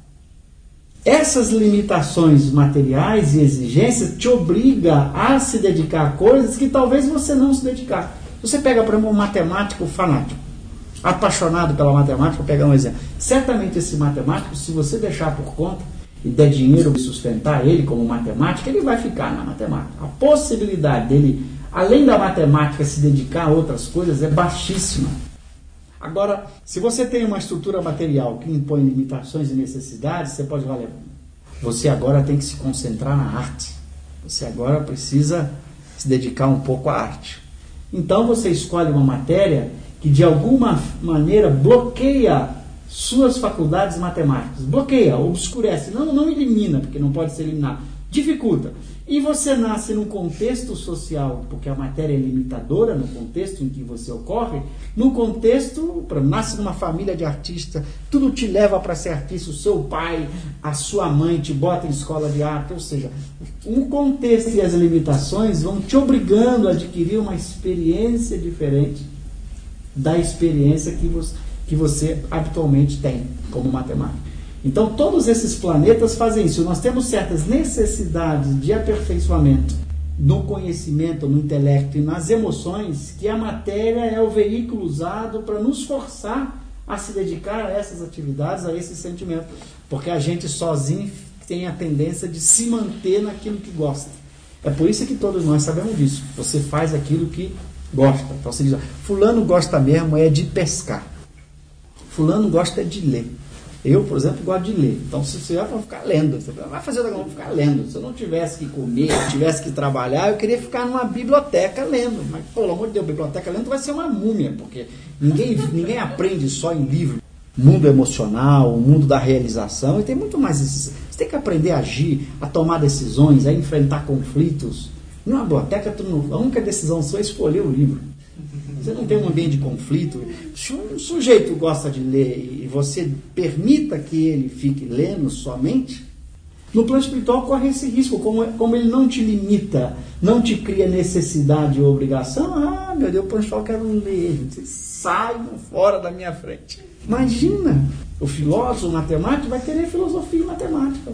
Essas limitações materiais e exigências te obrigam a se dedicar a coisas que talvez você não se dedicar. Você pega, por exemplo, um matemático fanático, apaixonado pela matemática, vou pegar um exemplo. Certamente esse matemático, se você deixar por conta e der dinheiro para sustentar ele como matemático, ele vai ficar na matemática. A possibilidade dele, além da matemática, se dedicar a outras coisas é baixíssima. Agora, se você tem uma estrutura material que impõe limitações e necessidades, você pode valer. Você agora tem que se concentrar na arte. Você agora precisa se dedicar um pouco à arte. Então você escolhe uma matéria que de alguma maneira bloqueia suas faculdades matemáticas. Bloqueia, obscurece. Não, não elimina, porque não pode ser eliminado. Dificulta. E você nasce num contexto social, porque a matéria é limitadora, no contexto em que você ocorre, no contexto, nasce numa família de artista, tudo te leva para ser artista, o seu pai, a sua mãe te bota em escola de arte, ou seja, um contexto e as limitações vão te obrigando a adquirir uma experiência diferente da experiência que você, que você habitualmente tem como matemático. Então, todos esses planetas fazem isso. Nós temos certas necessidades de aperfeiçoamento no conhecimento, no intelecto e nas emoções, que a matéria é o veículo usado para nos forçar a se dedicar a essas atividades, a esse sentimento. Porque a gente sozinho tem a tendência de se manter naquilo que gosta. É por isso que todos nós sabemos disso. Você faz aquilo que gosta. Então, você diz, fulano gosta mesmo é de pescar. Fulano gosta de ler. Eu, por exemplo, gosto de ler. Então, se você vai para ficar lendo, você vai fazer outra coisa, ficar lendo. Se eu não tivesse que comer, tivesse que trabalhar, eu queria ficar numa biblioteca lendo. Mas, pelo amor de Deus, biblioteca lendo vai ser uma múmia, porque ninguém, ninguém aprende só em livro. Mundo emocional, o mundo da realização, e tem muito mais isso. Você tem que aprender a agir, a tomar decisões, a enfrentar conflitos. Numa biblioteca, a única decisão sua é escolher o livro. Você não tem um ambiente de conflito. Se um sujeito gosta de ler e você permita que ele fique lendo somente, no plano espiritual corre esse risco. Como, como ele não te limita, não te cria necessidade ou obrigação, ah, meu Deus, o plano espiritual quero ler. Vocês saiam fora da minha frente. Imagina, o filósofo, o matemático vai querer filosofia e matemática.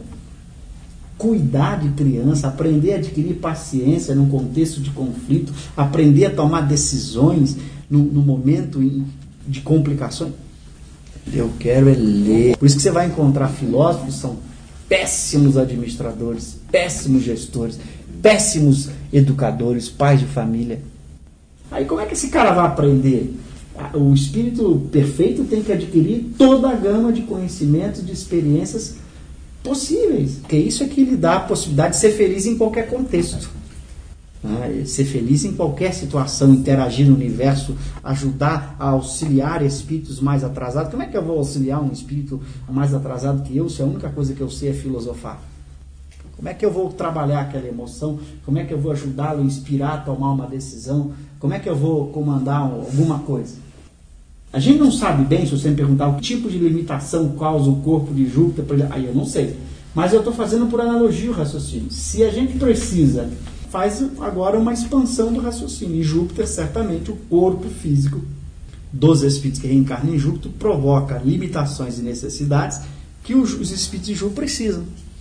Cuidar de criança, aprender a adquirir paciência num contexto de conflito, aprender a tomar decisões no, no momento de complicações. Eu quero é ler. Por isso que você vai encontrar filósofos que são péssimos administradores, péssimos gestores, péssimos educadores, pais de família. Aí como é que esse cara vai aprender? O espírito perfeito tem que adquirir toda a gama de conhecimentos, de experiências possíveis, porque isso é que lhe dá a possibilidade de ser feliz em qualquer contexto, né? Ser feliz em qualquer situação, interagir no universo, ajudar a auxiliar espíritos mais atrasados. Como é que eu vou auxiliar um espírito mais atrasado que eu, se a única coisa que eu sei é filosofar? Como é que eu vou trabalhar aquela emoção? Como é que eu vou ajudá-lo, inspirar a tomar uma decisão? Como é que eu vou comandar alguma coisa? A gente não sabe bem, se você me perguntar o tipo de limitação causa o corpo de Júpiter, aí eu não sei. Mas eu estou fazendo por analogia o raciocínio. Se a gente precisa faz agora uma expansão do raciocínio. Em Júpiter, certamente, o corpo físico dos espíritos que reencarnam em Júpiter provoca limitações e necessidades que os espíritos de Júpiter precisam.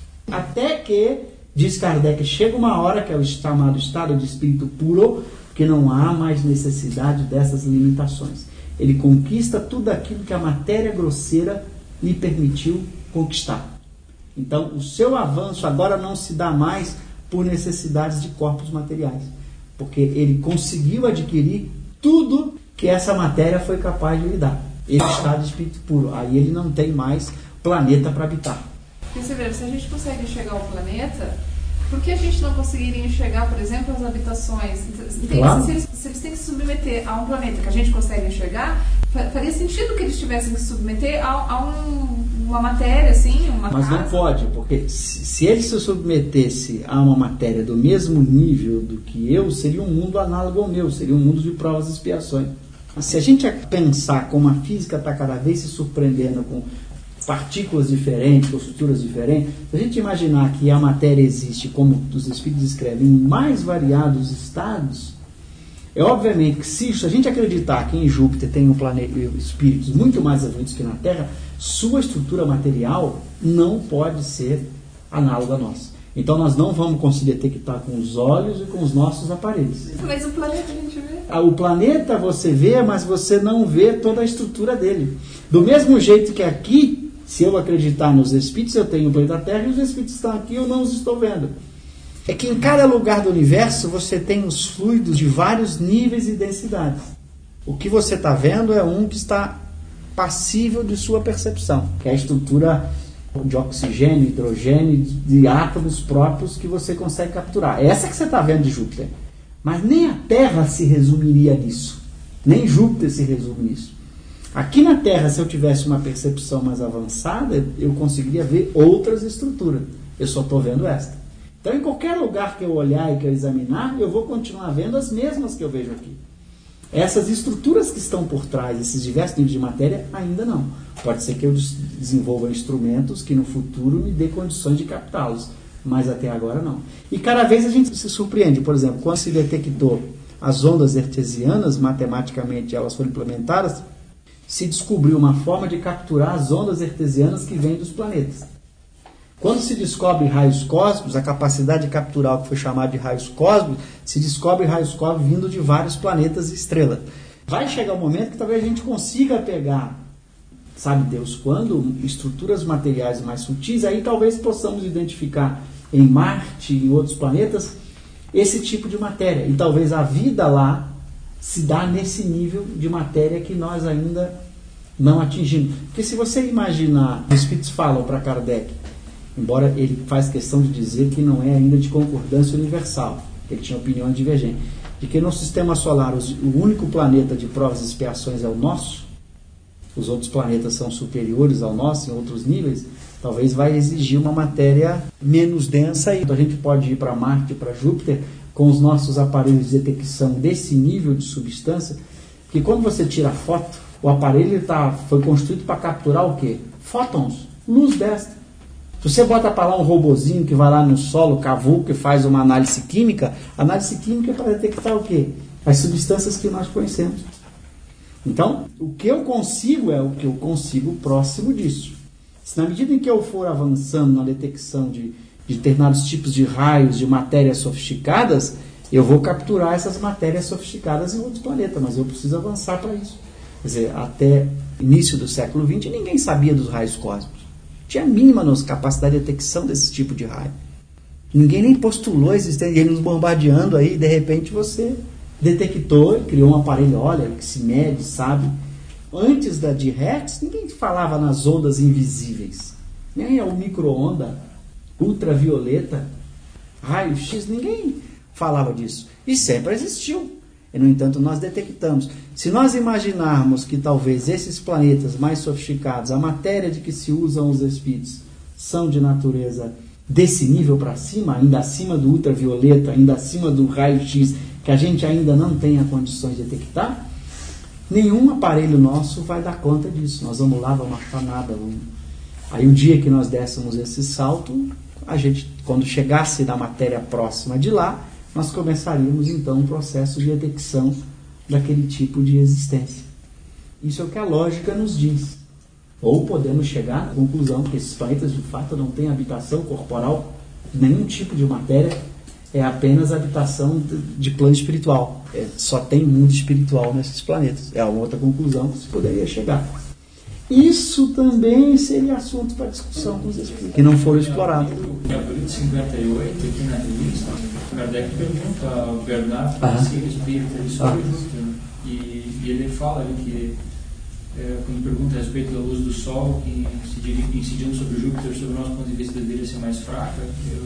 Até que, diz Kardec, chega uma hora que é o chamado estado de espírito puro, que não há mais necessidade dessas limitações. Ele conquista tudo aquilo que a matéria grosseira lhe permitiu conquistar. Então, o seu avanço agora não se dá mais por necessidades de corpos materiais, porque ele conseguiu adquirir tudo que essa matéria foi capaz de lhe dar. Ele está de espírito puro. Aí ele não tem mais planeta para habitar. Porque você vê, se a gente consegue enxergar o planeta, por que a gente não conseguiria enxergar, por exemplo, as habitações? Claro. Se, eles, se eles têm que se submeter a um planeta que a gente consegue enxergar, faria sentido que eles tivessem que se submeter a, a um, uma matéria, assim, uma Mas casa. não pode, porque se, se ele se submetesse a uma matéria do mesmo nível do que eu, seria um mundo análogo ao meu, seria um mundo de provas e expiações. Se a gente pensar como a física está cada vez se surpreendendo com partículas diferentes, com estruturas diferentes, se a gente imaginar que a matéria existe, como os espíritos escrevem, em mais variados estados, é obviamente que se a gente acreditar que em Júpiter tem um planeta, espíritos muito mais evoluídos que na Terra, sua estrutura material não pode ser análoga à nossa. Então nós não vamos conseguir detectar com os olhos e com os nossos aparelhos. Mas o planeta a gente vê. O planeta você vê, mas você não vê toda a estrutura dele. Do mesmo jeito que aqui, se eu acreditar nos espíritos, eu tenho o planeta Terra e os espíritos estão aqui, eu não os estou vendo. É que em cada lugar do universo você tem os fluidos de vários níveis e densidades. O que você está vendo é um que está passível de sua percepção, que é a estrutura de oxigênio, hidrogênio, de átomos próprios que você consegue capturar. Essa que você está vendo de Júpiter. Mas nem a Terra se resumiria nisso. Nem Júpiter se resume nisso. Aqui na Terra, se eu tivesse uma percepção mais avançada, eu conseguiria ver outras estruturas. Eu só estou vendo esta. Então, em qualquer lugar que eu olhar e que eu examinar, eu vou continuar vendo as mesmas que eu vejo aqui. Essas estruturas que estão por trás, esses diversos níveis de matéria, ainda não. Pode ser que eu desenvolva instrumentos que no futuro me dê condições de captá-los, mas até agora não. E cada vez a gente se surpreende. Por exemplo, quando se detectou as ondas hertzianas, matematicamente elas foram implementadas, se descobriu uma forma de capturar as ondas hertzianas que vêm dos planetas. Quando se descobre raios cósmicos, a capacidade de capturar o que foi chamado de raios cósmicos, se descobre raios cósmicos vindo de vários planetas e estrelas. Vai chegar um momento que talvez a gente consiga pegar, sabe Deus quando, estruturas materiais mais sutis, aí talvez possamos identificar em Marte e em outros planetas esse tipo de matéria. E talvez a vida lá se dá nesse nível de matéria que nós ainda não atingimos. Porque se você imaginar, os espíritos falam para Kardec, embora ele faz questão de dizer que não é ainda de concordância universal, ele tinha opiniões divergentes, de que no sistema solar o único planeta de provas e expiações é o nosso, os outros planetas são superiores ao nosso em outros níveis, talvez vai exigir uma matéria menos densa, e então a gente pode ir para Marte e para Júpiter com os nossos aparelhos de detecção desse nível de substância, que quando você tira a foto, o aparelho tá, foi construído para capturar o quê? Fótons, luz desta. Se você bota para lá um robozinho que vai lá no solo, cavuca, e faz uma análise química, a análise química é para detectar o quê? As substâncias que nós conhecemos. Então, o que eu consigo é o que eu consigo próximo disso. Se na medida em que eu for avançando na detecção de, de determinados tipos de raios, de matérias sofisticadas, eu vou capturar essas matérias sofisticadas em outros planetas, mas eu preciso avançar para isso. Quer dizer, até início do século vinte, ninguém sabia dos raios cósmicos. Tinha a mínima capacidade de detecção desse tipo de raio. Ninguém nem postulou a existência, ele nos bombardeando aí, de repente você detectou, criou um aparelho, olha, que se mede, sabe? Antes da de Hertz, ninguém falava nas ondas invisíveis. Nem o micro-onda, ultravioleta, raio-x, ninguém falava disso. E sempre existiu. E, no entanto, nós detectamos. Se nós imaginarmos que talvez esses planetas mais sofisticados, a matéria de que se usam os espíritos, são de natureza desse nível para cima, ainda acima do ultravioleta, ainda acima do raio-x, que a gente ainda não tem a condições de detectar, nenhum aparelho nosso vai dar conta disso. Nós vamos lá, vamos achar nada. Vamos... Aí o dia que nós dessemos esse salto, a gente, quando chegasse da matéria próxima de lá, nós começaríamos então um processo de detecção daquele tipo de existência. Isso é o que a lógica nos diz. Ou podemos chegar à conclusão que esses planetas de fato não têm habitação corporal, nenhum tipo de matéria, é apenas habitação de plano espiritual. É, só tem mundo espiritual nesses planetas. É uma outra conclusão que se poderia chegar. Isso também seria assunto para discussão com os espíritos, que não foram explorados. Em abril de cinquenta e oito, aqui na revista, Kardec pergunta ao Bernard, que é espírita, sobre Júpiter. E, e ele fala ali que, é, quando pergunta a respeito da luz do Sol, que incidindo sobre Júpiter, sobre o nosso ponto de vista deveria ser mais fraca,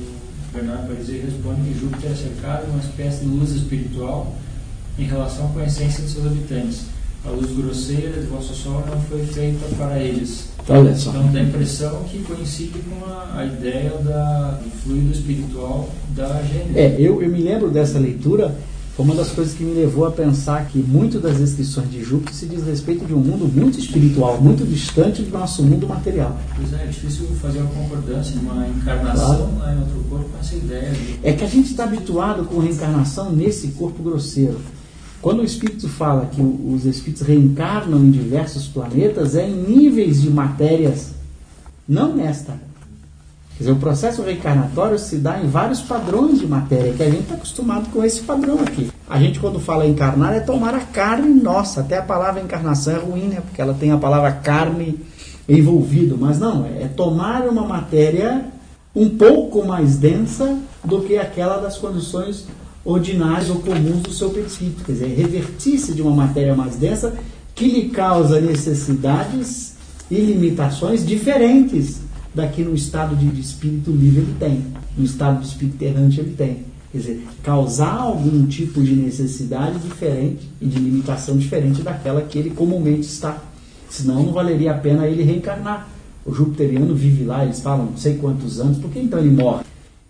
o Bernard Pariser responde que Júpiter é cercado de uma espécie de luz espiritual em relação com a essência de seus habitantes. A luz grosseira de vosso Sol não foi feita para eles. Olha só. Então dá a impressão que coincide com a, a ideia da, do fluido espiritual da Gênesis. É, eu, eu me lembro dessa leitura, foi uma das coisas que me levou a pensar que muito das descrições de Júpiter se diz respeito de um mundo muito espiritual, muito distante do nosso mundo material. Pois é, é difícil fazer uma concordância, uma encarnação, claro, lá em outro corpo com essa ideia. De... É que a gente está habituado com reencarnação nesse corpo grosseiro. Quando o Espírito fala que os Espíritos reencarnam em diversos planetas, é em níveis de matérias, não nesta. Quer dizer, o processo reencarnatório se dá em vários padrões de matéria, que a gente está acostumado com esse padrão aqui. A gente, quando fala encarnar, é tomar a carne nossa. Até a palavra encarnação é ruim, né? Porque ela tem a palavra carne envolvido. Mas não, é tomar uma matéria um pouco mais densa do que aquela das condições ordinários ou comuns do seu perispírito, quer dizer, revertir-se de uma matéria mais densa que lhe causa necessidades e limitações diferentes da que no estado de espírito livre ele tem, no estado de espírito errante ele tem. Quer dizer, causar algum tipo de necessidade diferente e de limitação diferente daquela que ele comumente está. Senão não valeria a pena ele reencarnar. O jupiteriano vive lá, eles falam não sei quantos anos, por que então ele morre?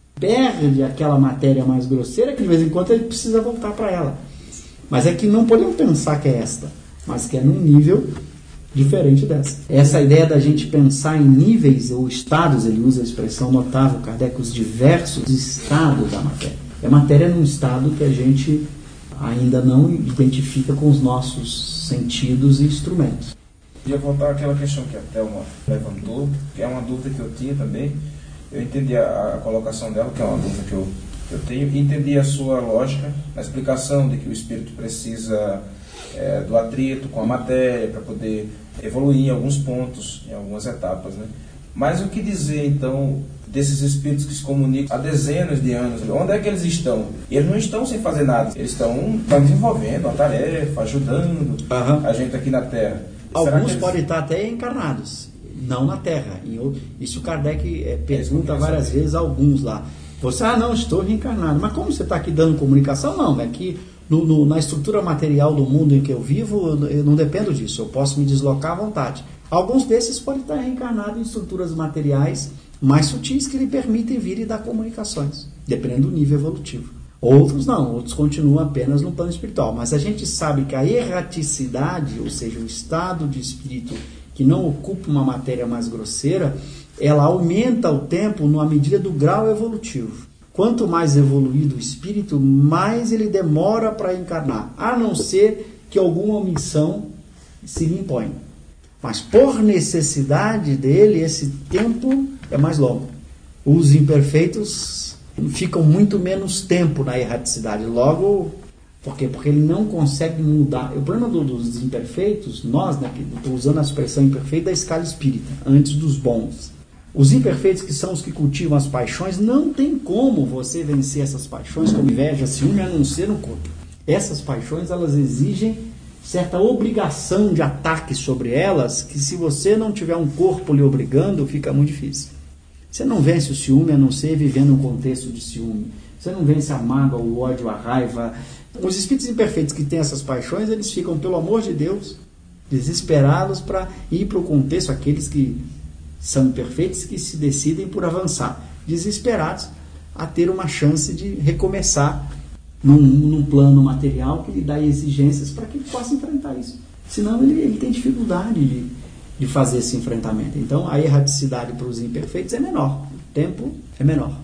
Perde aquela matéria mais grosseira que de vez em quando ele precisa voltar para ela. Mas é que não podemos pensar que é esta, mas que é num nível diferente dessa. Essa ideia da gente pensar em níveis ou estados, ele usa a expressão notável, Kardec, os diversos estados da matéria. É matéria num estado que a gente ainda não identifica com os nossos sentidos e instrumentos. Queria voltar àquela questão que a Thelma levantou, que é uma dúvida que eu tinha também. Eu entendi a, a colocação dela, que é uma dúvida que eu, eu tenho, e entendi a sua lógica, a explicação de que o espírito precisa é, do atrito com a matéria para poder evoluir em alguns pontos, em algumas etapas, né? Mas o que dizer, então, desses espíritos que se comunicam há dezenas de anos? Onde é que eles estão? E eles não estão sem fazer nada, eles estão, estão desenvolvendo uma tarefa, ajudando uhum. a gente aqui na Terra. Alguns eles... podem estar até encarnados, não na Terra. Isso Kardec é, pergunta várias saber. vezes a alguns lá. Você, ah, não, estou reencarnado. Mas como você está aqui dando comunicação? Não, é que no, no, na estrutura material do mundo em que eu vivo, eu não dependo disso. Eu posso me deslocar à vontade. Alguns desses podem estar reencarnados em estruturas materiais mais sutis que lhe permitem vir e dar comunicações, dependendo do nível evolutivo. Outros não, outros continuam apenas no plano espiritual. Mas a gente sabe que a erraticidade, ou seja, o estado de espírito que não ocupa uma matéria mais grosseira, ela aumenta o tempo na medida do grau evolutivo. Quanto mais evoluído o espírito, mais ele demora para encarnar, a não ser que alguma omissão se lhe impõe. Mas por necessidade dele, esse tempo é mais longo. Os imperfeitos ficam muito menos tempo na erraticidade. Logo, por quê? Porque ele não consegue mudar. O problema do, dos imperfeitos, nós, né, estou usando a expressão imperfeita da escala espírita, antes dos bons. Os imperfeitos, que são os que cultivam as paixões, não tem como você vencer essas paixões como inveja, ciúme, a não ser no corpo. Essas paixões, elas exigem certa obrigação de ataque sobre elas, que se você não tiver um corpo lhe obrigando, fica muito difícil. Você não vence o ciúme a não ser vivendo um contexto de ciúme. Você não vence a mágoa, o ódio, a raiva. Os espíritos imperfeitos que têm essas paixões, eles ficam, pelo amor de Deus, desesperados para ir para o contexto, aqueles que são imperfeitos, que se decidem por avançar, desesperados a ter uma chance de recomeçar num, num plano material que lhe dá exigências para que ele possa enfrentar isso. Senão ele, ele tem dificuldade de, de fazer esse enfrentamento. Então a erraticidade para os imperfeitos é menor, o tempo é menor.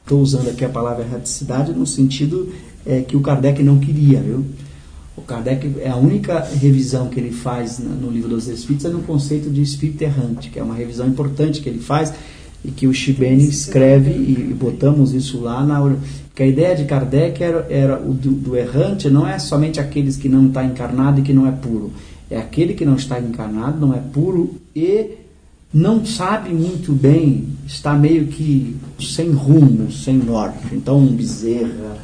Estou usando aqui a palavra erraticidade no sentido é, que o Kardec não queria, viu? O Kardec, é a única revisão que ele faz no Livro dos Espíritos é no conceito de espírito errante, que é uma revisão importante que ele faz e que o Chibene escreve, e, e botamos isso lá, na, que a ideia de Kardec era, era o do, do errante não é somente aqueles que não está encarnado e que não é puro, é aquele que não está encarnado, não é puro e não sabe muito bem, está meio que sem rumo, sem norte. Então um Bezerra,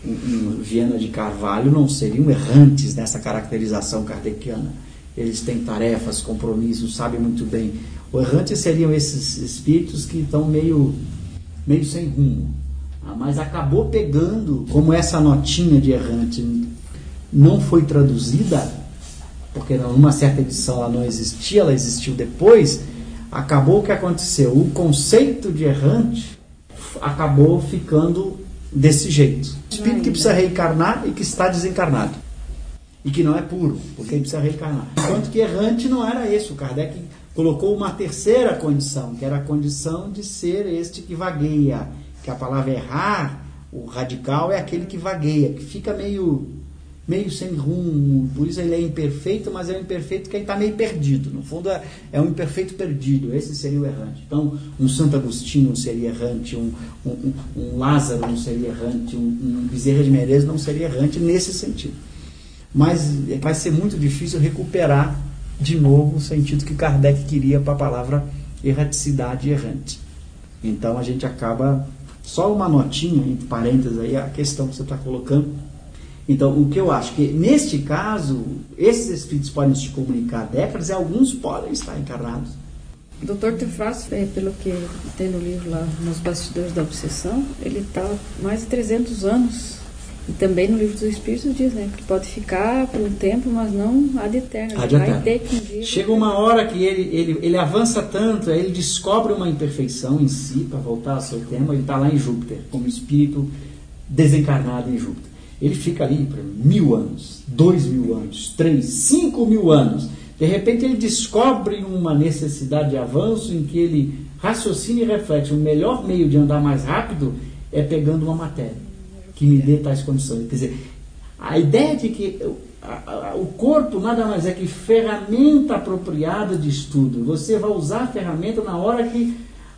um Viana de Carvalho não seriam errantes nessa caracterização kardeciana. Eles têm tarefas, compromissos, sabem muito bem. O errante seriam esses espíritos que estão meio, meio sem rumo. Ah, mas acabou pegando, como essa notinha de errante não foi traduzida, porque numa certa edição ela não existia, ela existiu depois, acabou o que aconteceu. O conceito de errante acabou ficando desse jeito. O espírito que precisa reencarnar e que está desencarnado. E que não é puro, porque ele precisa reencarnar. Enquanto que errante não era isso. O Kardec colocou uma terceira condição, que era a condição de ser este que vagueia. Que a palavra errar, o radical, é aquele que vagueia, que fica meio, meio sem rumo. Por isso ele é imperfeito, mas é um imperfeito que está meio perdido. No fundo é, é um imperfeito perdido. Esse seria o errante. Então um Santo Agostinho não seria errante, um, um, um Lázaro não seria errante, um, um Bezerra de Menezes não seria errante nesse sentido. Mas vai ser muito difícil recuperar de novo o sentido que Kardec queria para a palavra erraticidade e errante. Então a gente acaba, só uma notinha entre parênteses aí, a questão que você está colocando. Então o que eu acho que neste caso esses espíritos podem se comunicar há décadas e alguns podem estar encarnados. doutor Teofrasto, é, pelo que tem no livro lá, Nos Bastidores da Obsessão, ele está há mais de trezentos anos. E também no Livro dos Espíritos diz, né, que pode ficar por um tempo, mas não ad eterno. Ad eterno. Chega uma hora que ele, ele, ele avança tanto, aí ele descobre uma imperfeição em si, para voltar ao seu tema, ele está lá em Júpiter, como espírito desencarnado em Júpiter. Ele fica ali por mil anos, dois mil anos, três, cinco mil anos. De repente ele descobre uma necessidade de avanço em que ele raciocina e reflete. O melhor meio de andar mais rápido é pegando uma matéria que me dê tais condições. Quer dizer, a ideia de que a, a, o corpo nada mais é que ferramenta apropriada de estudo. Você vai usar a ferramenta na hora que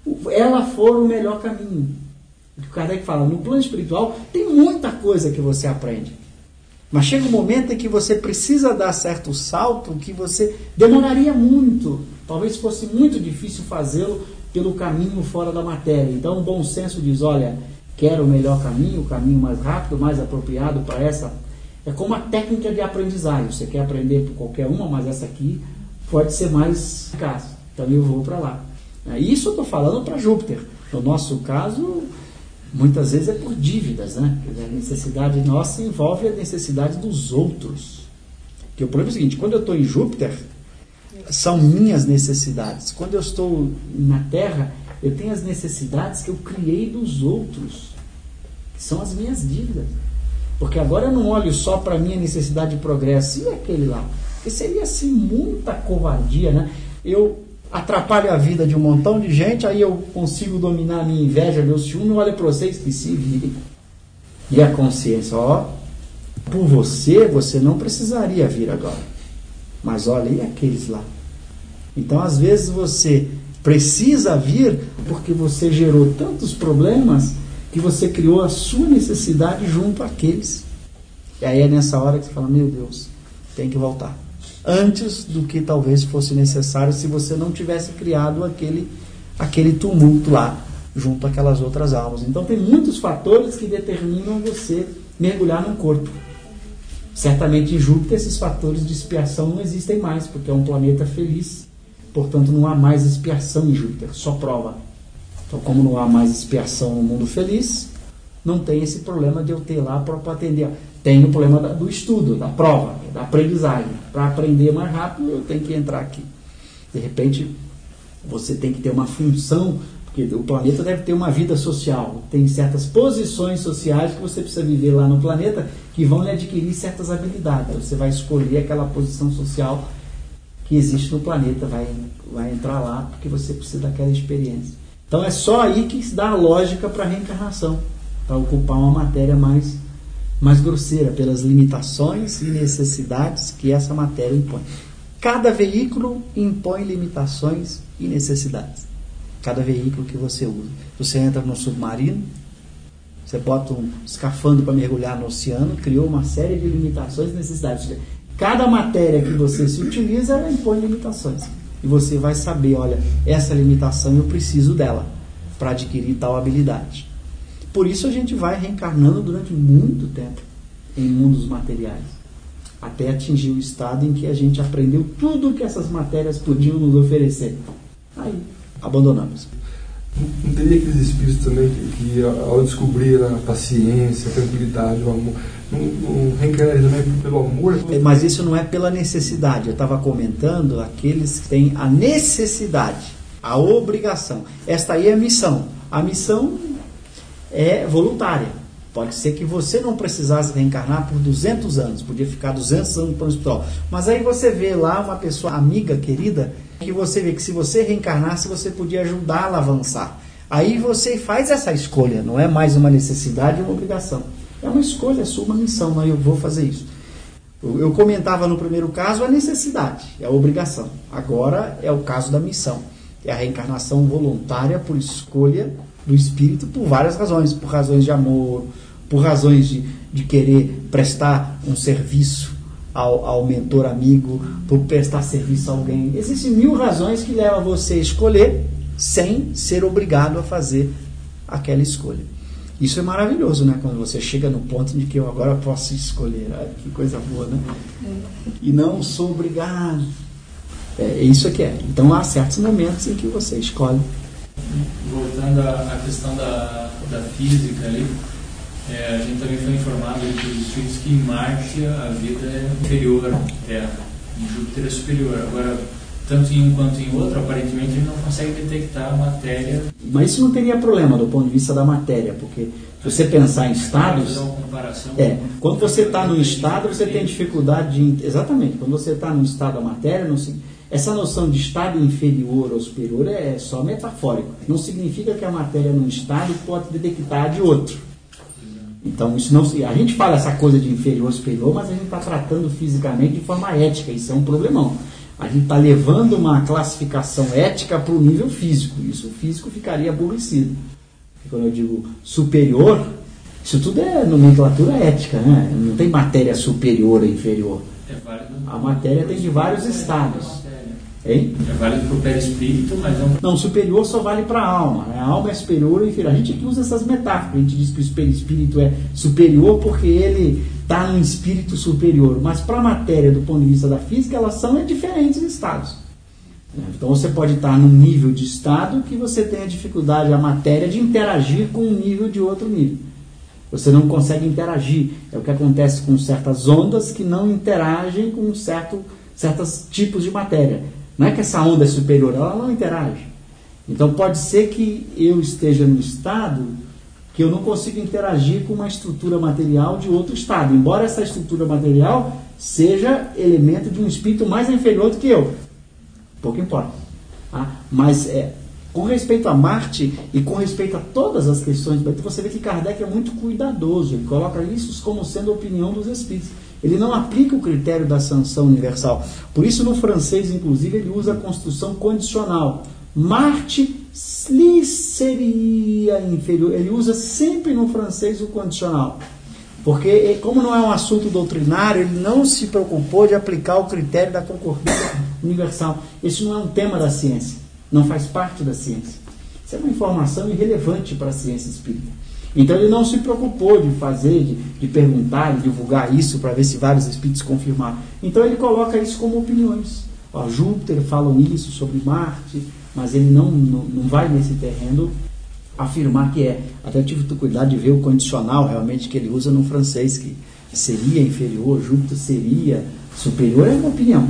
ela for o melhor caminho. O que o Kardec fala, no plano espiritual tem muita coisa que você aprende. Mas chega um momento em que você precisa dar certo salto que você demoraria muito. Talvez fosse muito difícil fazê-lo pelo caminho fora da matéria. Então o bom senso diz, olha, quero o melhor caminho, o caminho mais rápido, mais apropriado para essa. É como a técnica de aprendizagem. Você quer aprender por qualquer uma, mas essa aqui pode ser mais eficaz. Então eu vou para lá. Isso eu estou falando para Júpiter. No nosso caso, muitas vezes é por dívidas, né? A necessidade nossa envolve a necessidade dos outros. Porque o problema é o seguinte, quando eu estou em Júpiter, são minhas necessidades. Quando eu estou na Terra, eu tenho as necessidades que eu criei dos outros, que são as minhas dívidas. Porque agora eu não olho só para a minha necessidade de progresso, e aquele lá? Porque seria assim muita covardia, né? Eu atrapalho a vida de um montão de gente, aí eu consigo dominar a minha inveja, meu ciúme, olha para você, esqueci, virem. E a consciência, ó, por você, você não precisaria vir agora. Mas olha, e aqueles lá? Então, às vezes, você precisa vir porque você gerou tantos problemas que você criou a sua necessidade junto àqueles. E aí é nessa hora que você fala, meu Deus, tem que voltar. Antes do que talvez fosse necessário se você não tivesse criado aquele, aquele tumulto lá, junto àquelas outras almas. Então tem muitos fatores que determinam você mergulhar num corpo. Certamente em Júpiter esses fatores de expiação não existem mais, porque é um planeta feliz. Portanto não há mais expiação em Júpiter, só prova. Então como não há mais expiação no mundo feliz, não tem esse problema de eu ter lá para atender. Tem o problema da, do estudo, da prova, da aprendizagem. Para aprender mais rápido, eu tenho que entrar aqui. De repente, você tem que ter uma função, porque o planeta deve ter uma vida social. Tem certas posições sociais que você precisa viver lá no planeta que vão lhe adquirir certas habilidades. Você vai escolher aquela posição social que existe no planeta, vai, vai entrar lá porque você precisa daquela experiência. Então é só aí que se dá a lógica para a reencarnação, para ocupar uma matéria mais, mais grosseira, pelas limitações e necessidades que essa matéria impõe. Cada veículo impõe limitações e necessidades. Cada veículo que você usa. Você entra no submarino, você bota um escafandro para mergulhar no oceano, criou uma série de limitações e necessidades. Cada matéria que você se utiliza, ela impõe limitações. E você vai saber, olha, essa limitação eu preciso dela para adquirir tal habilidade. Por isso a gente vai reencarnando durante muito tempo em mundos materiais, até atingir o estado em que a gente aprendeu tudo o que essas matérias podiam nos oferecer. Aí, abandonamos. Não teria aqueles espíritos também que, que ao descobrir a paciência, a tranquilidade, o amor, não, não reencarnaria também pelo amor? Mas isso não é pela necessidade. Eu estava comentando aqueles que têm a necessidade, a obrigação. Esta aí é a missão. A missão é voluntária. Pode ser que você não precisasse reencarnar por duzentos anos, podia ficar duzentos anos no hospital. Mas aí você vê lá uma pessoa amiga, querida, que você vê que se você reencarnasse, você podia ajudá-la a avançar. Aí você faz essa escolha, não é mais uma necessidade, é uma obrigação. É uma escolha, é sua, uma missão, não, eu vou fazer isso. Eu comentava no primeiro caso a necessidade, é a obrigação. Agora é o caso da missão. É a reencarnação voluntária por escolha do espírito por várias razões, por razões de amor, por razões de, de querer prestar um serviço ao, ao mentor amigo, por prestar serviço a alguém. Existem mil razões que levam você a escolher sem ser obrigado a fazer aquela escolha. Isso é maravilhoso, né? Quando você chega no ponto de que eu agora posso escolher. Ai, que coisa boa, né? E não sou obrigado. É isso que é. Então há certos momentos em que você escolhe. Voltando à questão da, da física ali, é, a gente também foi informado pelos espíritos que em Marte a vida é inferior à Terra, em Júpiter é superior. Agora, tanto em um quanto em outro, aparentemente ele não consegue detectar a matéria. Mas isso não teria problema do ponto de vista da matéria, porque se você pensar em estados, é, quando você está num estado, você tem dificuldade de... Exatamente, quando você está num estado da matéria, não se... essa noção de estado inferior ou superior é só metafórico. Não significa que a matéria num estado pode detectar de outro. Então, isso não, a gente fala essa coisa de inferior ou superior, mas a gente está tratando fisicamente de forma ética. Isso é um problemão. A gente está levando uma classificação ética para o nível físico. Isso o físico ficaria aborrecido. Quando eu digo superior, isso tudo é nomenclatura ética, né? Não tem matéria superior ou inferior. A matéria tem de vários estados. Hein? É válido para o perispírito, mas não... Não, superior só vale para a alma. Né? A alma é superior ou inferior. A gente aqui usa essas metáforas. A gente diz que o perispírito é superior porque ele está num espírito superior. Mas para a matéria, do ponto de vista da física, elas são em diferentes estados. Então você pode estar num nível de estado que você tenha dificuldade, a matéria, de interagir com um nível de outro nível. Você não consegue interagir. É o que acontece com certas ondas que não interagem com certo, certos tipos de matéria. Não é que essa onda é superior, ela não interage. Então pode ser que eu esteja num estado que eu não consigo interagir com uma estrutura material de outro estado, embora essa estrutura material seja elemento de um espírito mais inferior do que eu. Pouco importa. Tá? Mas é, com respeito a Marte e com respeito a todas as questões, você vê que Kardec é muito cuidadoso, ele coloca isso como sendo a opinião dos espíritos. Ele não aplica o critério da sanção universal. Por isso, no francês, inclusive, ele usa a construção condicional. Marte lhe seria inferior. Ele usa sempre no francês o condicional. Porque, como não é um assunto doutrinário, ele não se preocupou de aplicar o critério da concordância universal. Esse não é um tema da ciência. Não faz parte da ciência. Isso é uma informação irrelevante para a ciência espírita. Então ele não se preocupou de fazer, de, de perguntar, de divulgar isso para ver se vários espíritos confirmaram. Então ele coloca isso como opiniões. Ó, Júpiter falam isso sobre Marte, mas ele não, não, não vai nesse terreno afirmar que é. Até eu tive cuidado de ver o condicional realmente que ele usa no francês, que seria inferior, Júpiter seria superior, é uma opinião.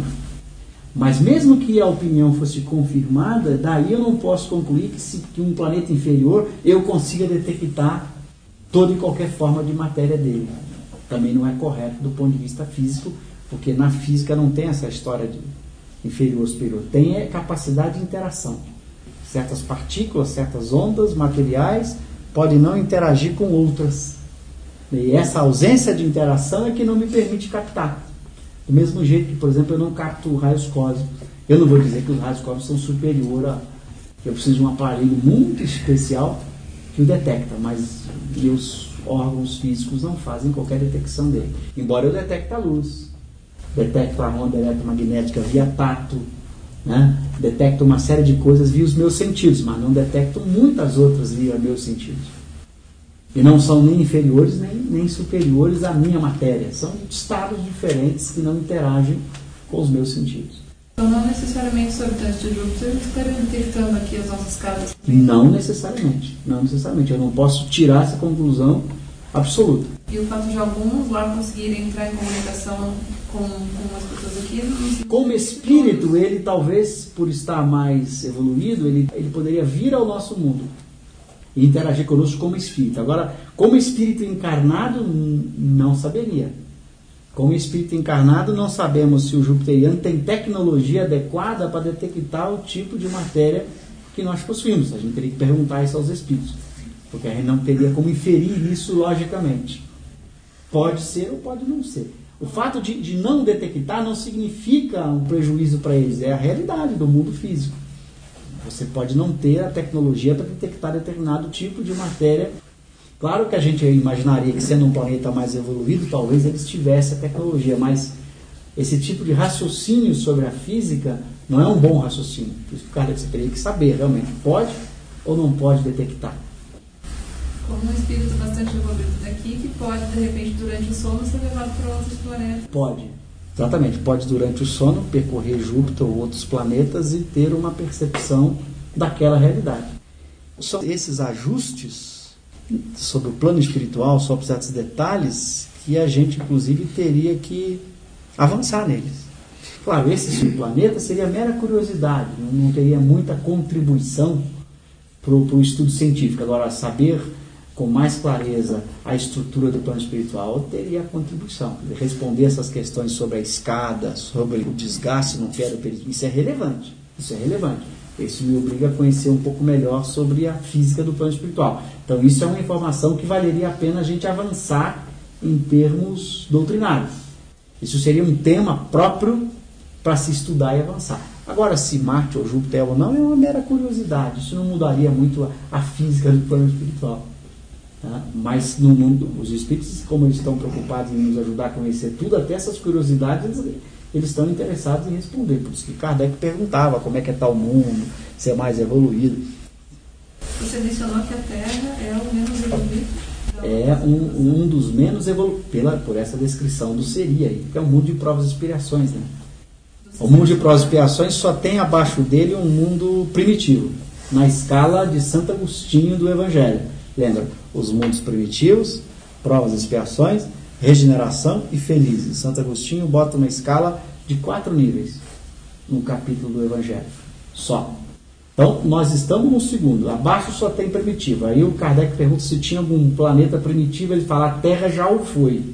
Mas mesmo que a opinião fosse confirmada, daí eu não posso concluir que, se, que um planeta inferior eu consiga detectar toda e qualquer forma de matéria dele. Também não é correto do ponto de vista físico, porque na física não tem essa história de inferior superior. Tem é capacidade de interação. certas partículas, certas ondas materiais podem não interagir com outras. E essa ausência de interação é que não me permite captar. Do mesmo jeito que, por exemplo, eu não capto raios cósmicos. Eu não vou dizer que os raios cósmicos são superiores a... Eu preciso de um aparelho muito especial que o detecta, mas meus órgãos físicos não fazem qualquer detecção dele. Embora eu detecte a luz, detecto a onda eletromagnética via tato, né? Detecto uma série de coisas via os meus sentidos, mas não detecto muitas outras via meus sentidos. E não são nem inferiores nem, nem superiores à minha matéria. São estados diferentes que não interagem com os meus sentidos. Então, não necessariamente os habitantes de Júpiter estariam detectando aqui as nossas casas? Não necessariamente. Não necessariamente. Eu não posso tirar essa conclusão absoluta. E o fato de alguns lá conseguirem entrar em comunicação com, com as pessoas aqui? Não... Como espírito, ele talvez, por estar mais evoluído, ele, ele poderia vir ao nosso mundo e interagir conosco como espírito. Agora, como espírito encarnado, não saberia. Como espírito encarnado, não sabemos se o jupiteriano tem tecnologia adequada para detectar o tipo de matéria que nós possuímos. A gente teria que perguntar isso aos espíritos, porque a gente não teria como inferir isso logicamente. Pode ser ou pode não ser. O fato de, de não detectar não significa um prejuízo para eles, é a realidade do mundo físico. Você pode não ter a tecnologia para detectar determinado tipo de matéria. Claro que a gente imaginaria que, sendo um planeta mais evoluído, talvez eles tivessem a tecnologia, mas esse tipo de raciocínio sobre a física não é um bom raciocínio. Por isso que, cara, você teria que saber realmente, pode ou não pode detectar. Como um espírito bastante evoluído daqui, que pode, de repente, durante o sono, ser levado para outros planetas. Pode, exatamente. Pode, durante o sono, percorrer Júpiter ou outros planetas e ter uma percepção daquela realidade. São esses ajustes sobre o plano espiritual, sobre certos detalhes, que a gente, inclusive, teria que avançar neles. Claro, esse planeta seria mera curiosidade, não teria muita contribuição para o estudo científico. Agora, saber com mais clareza a estrutura do plano espiritual teria contribuição. Responder essas questões sobre a escada, sobre o desgaste no pé do perímetro, isso é relevante. Isso é relevante. Isso me obriga a conhecer um pouco melhor sobre a física do plano espiritual. Então, isso é uma informação que valeria a pena a gente avançar em termos doutrinários. Isso seria um tema próprio para se estudar e avançar. Agora, se Marte ou Júpiter ou não, é uma mera curiosidade. Isso não mudaria muito a, a física do plano espiritual. Tá? Mas no mundo, os espíritos, como eles estão preocupados em nos ajudar a conhecer tudo, até essas curiosidades, eles, eles estão interessados em responder. Por isso que Kardec perguntava como é que é tal mundo, se é mais evoluído. Você mencionou que a Terra é o menos evoluído? É um, um dos menos evoluídos, pela, por essa descrição do seria aí, que é um mundo de provas e expiações, né? O mundo de provas e expiações só tem abaixo dele um mundo primitivo, na escala de Santo Agostinho do Evangelho. Lembra? Os mundos primitivos, provas e expiações, regeneração e felizes. Santo Agostinho bota uma escala de quatro níveis no capítulo do Evangelho. Só. Então, nós estamos no segundo. Abaixo só tem primitivo. Aí o Kardec pergunta se tinha algum planeta primitivo. Ele fala, a Terra já o foi.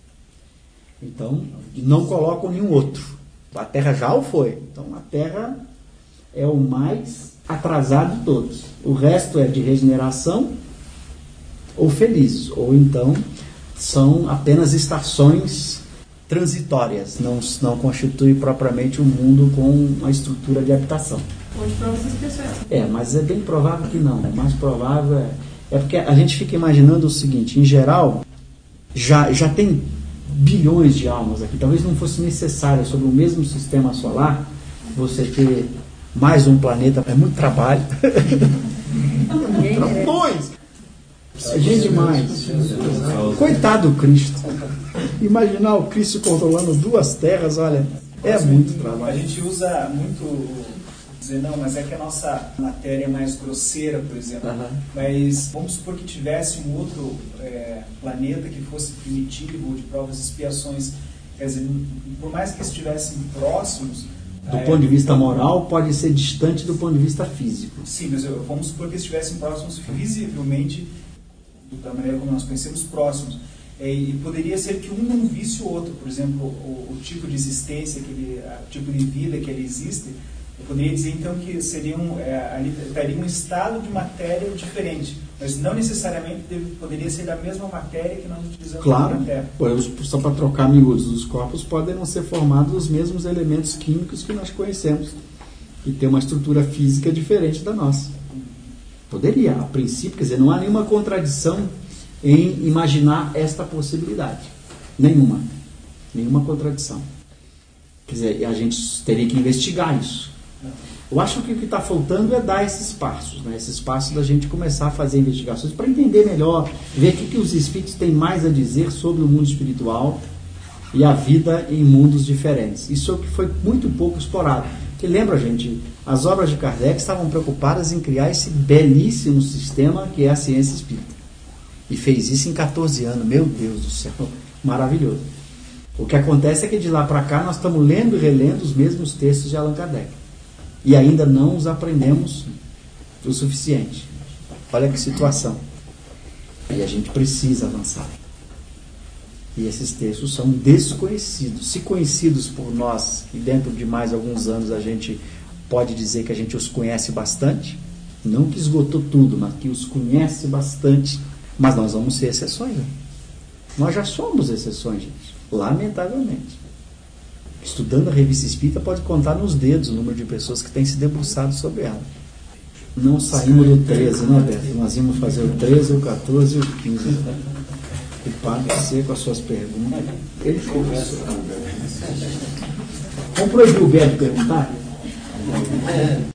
Então, não colocam nenhum outro. A Terra já o foi. Então, a Terra é o mais atrasado de todos. O resto é de regeneração ou felizes. Ou então, são apenas estações transitórias. Não, não constitui propriamente um mundo com uma estrutura de habitação. Ou de provas e expiações. É, mas é bem provável que não. O mais provável é... É porque a gente fica imaginando o seguinte, em geral, já, já tem bilhões de almas aqui. Talvez não fosse necessário, sobre o mesmo sistema solar, você ter mais um planeta. É muito trabalho. Travões! É gente demais. Coitado do Cristo. Imaginar o Cristo controlando duas terras, olha, é muito trabalho. A gente usa muito... dizer, não, mas é que a nossa matéria é mais grosseira, por exemplo. Uhum. Mas vamos supor que tivesse um outro é, planeta que fosse primitivo, de provas e expiações. Quer dizer, por mais que estivessem próximos... Do é, ponto de vista moral, pode ser distante do ponto de vista físico. Sim, mas eu, vamos supor que estivessem próximos visivelmente, da maneira como nós conhecemos, próximos. É, e poderia ser que um não visse o outro. Por exemplo, o, o tipo de existência, aquele, o tipo de vida que ele existe... Eu poderia dizer então que seria um, é, ali estaria um estado de matéria diferente, mas não necessariamente deve, poderia ser da mesma matéria que nós utilizamos claro, na Terra. Claro, só para trocar miúdos, os corpos podem não ser formados dos mesmos elementos químicos que nós conhecemos e ter uma estrutura física diferente da nossa. Poderia, a princípio, quer dizer, não há nenhuma contradição em imaginar esta possibilidade. Nenhuma. Nenhuma contradição. Quer dizer, a gente teria que investigar isso. Eu acho que o que está faltando é dar esses passos, né? Esses passos da gente começar a fazer investigações para entender melhor, ver o que, que os espíritos têm mais a dizer sobre o mundo espiritual e a vida em mundos diferentes. Isso é o que foi muito pouco explorado. Porque lembra, gente, as obras de Kardec estavam preocupadas em criar esse belíssimo sistema que é a ciência espírita. E fez isso em catorze anos. Meu Deus do céu, maravilhoso. O que acontece é que de lá para cá nós estamos lendo e relendo os mesmos textos de Allan Kardec. E ainda não os aprendemos o suficiente. Olha que situação. E a gente precisa avançar. E esses textos são desconhecidos. Se conhecidos por nós, e dentro de mais alguns anos a gente pode dizer que a gente os conhece bastante, não que esgotou tudo, mas que os conhece bastante, mas nós vamos ser exceções. Né? Nós já somos exceções, gente. Lamentavelmente. Estudando a Revista Espírita, pode contar nos dedos o número de pessoas que têm se debruçado sobre ela. Não saímos do treze, né, Beto? Nós íamos fazer o treze, o quatorze e o quinze. O padre C com as suas perguntas. Ele começa. Vamos proibir o Beto perguntar?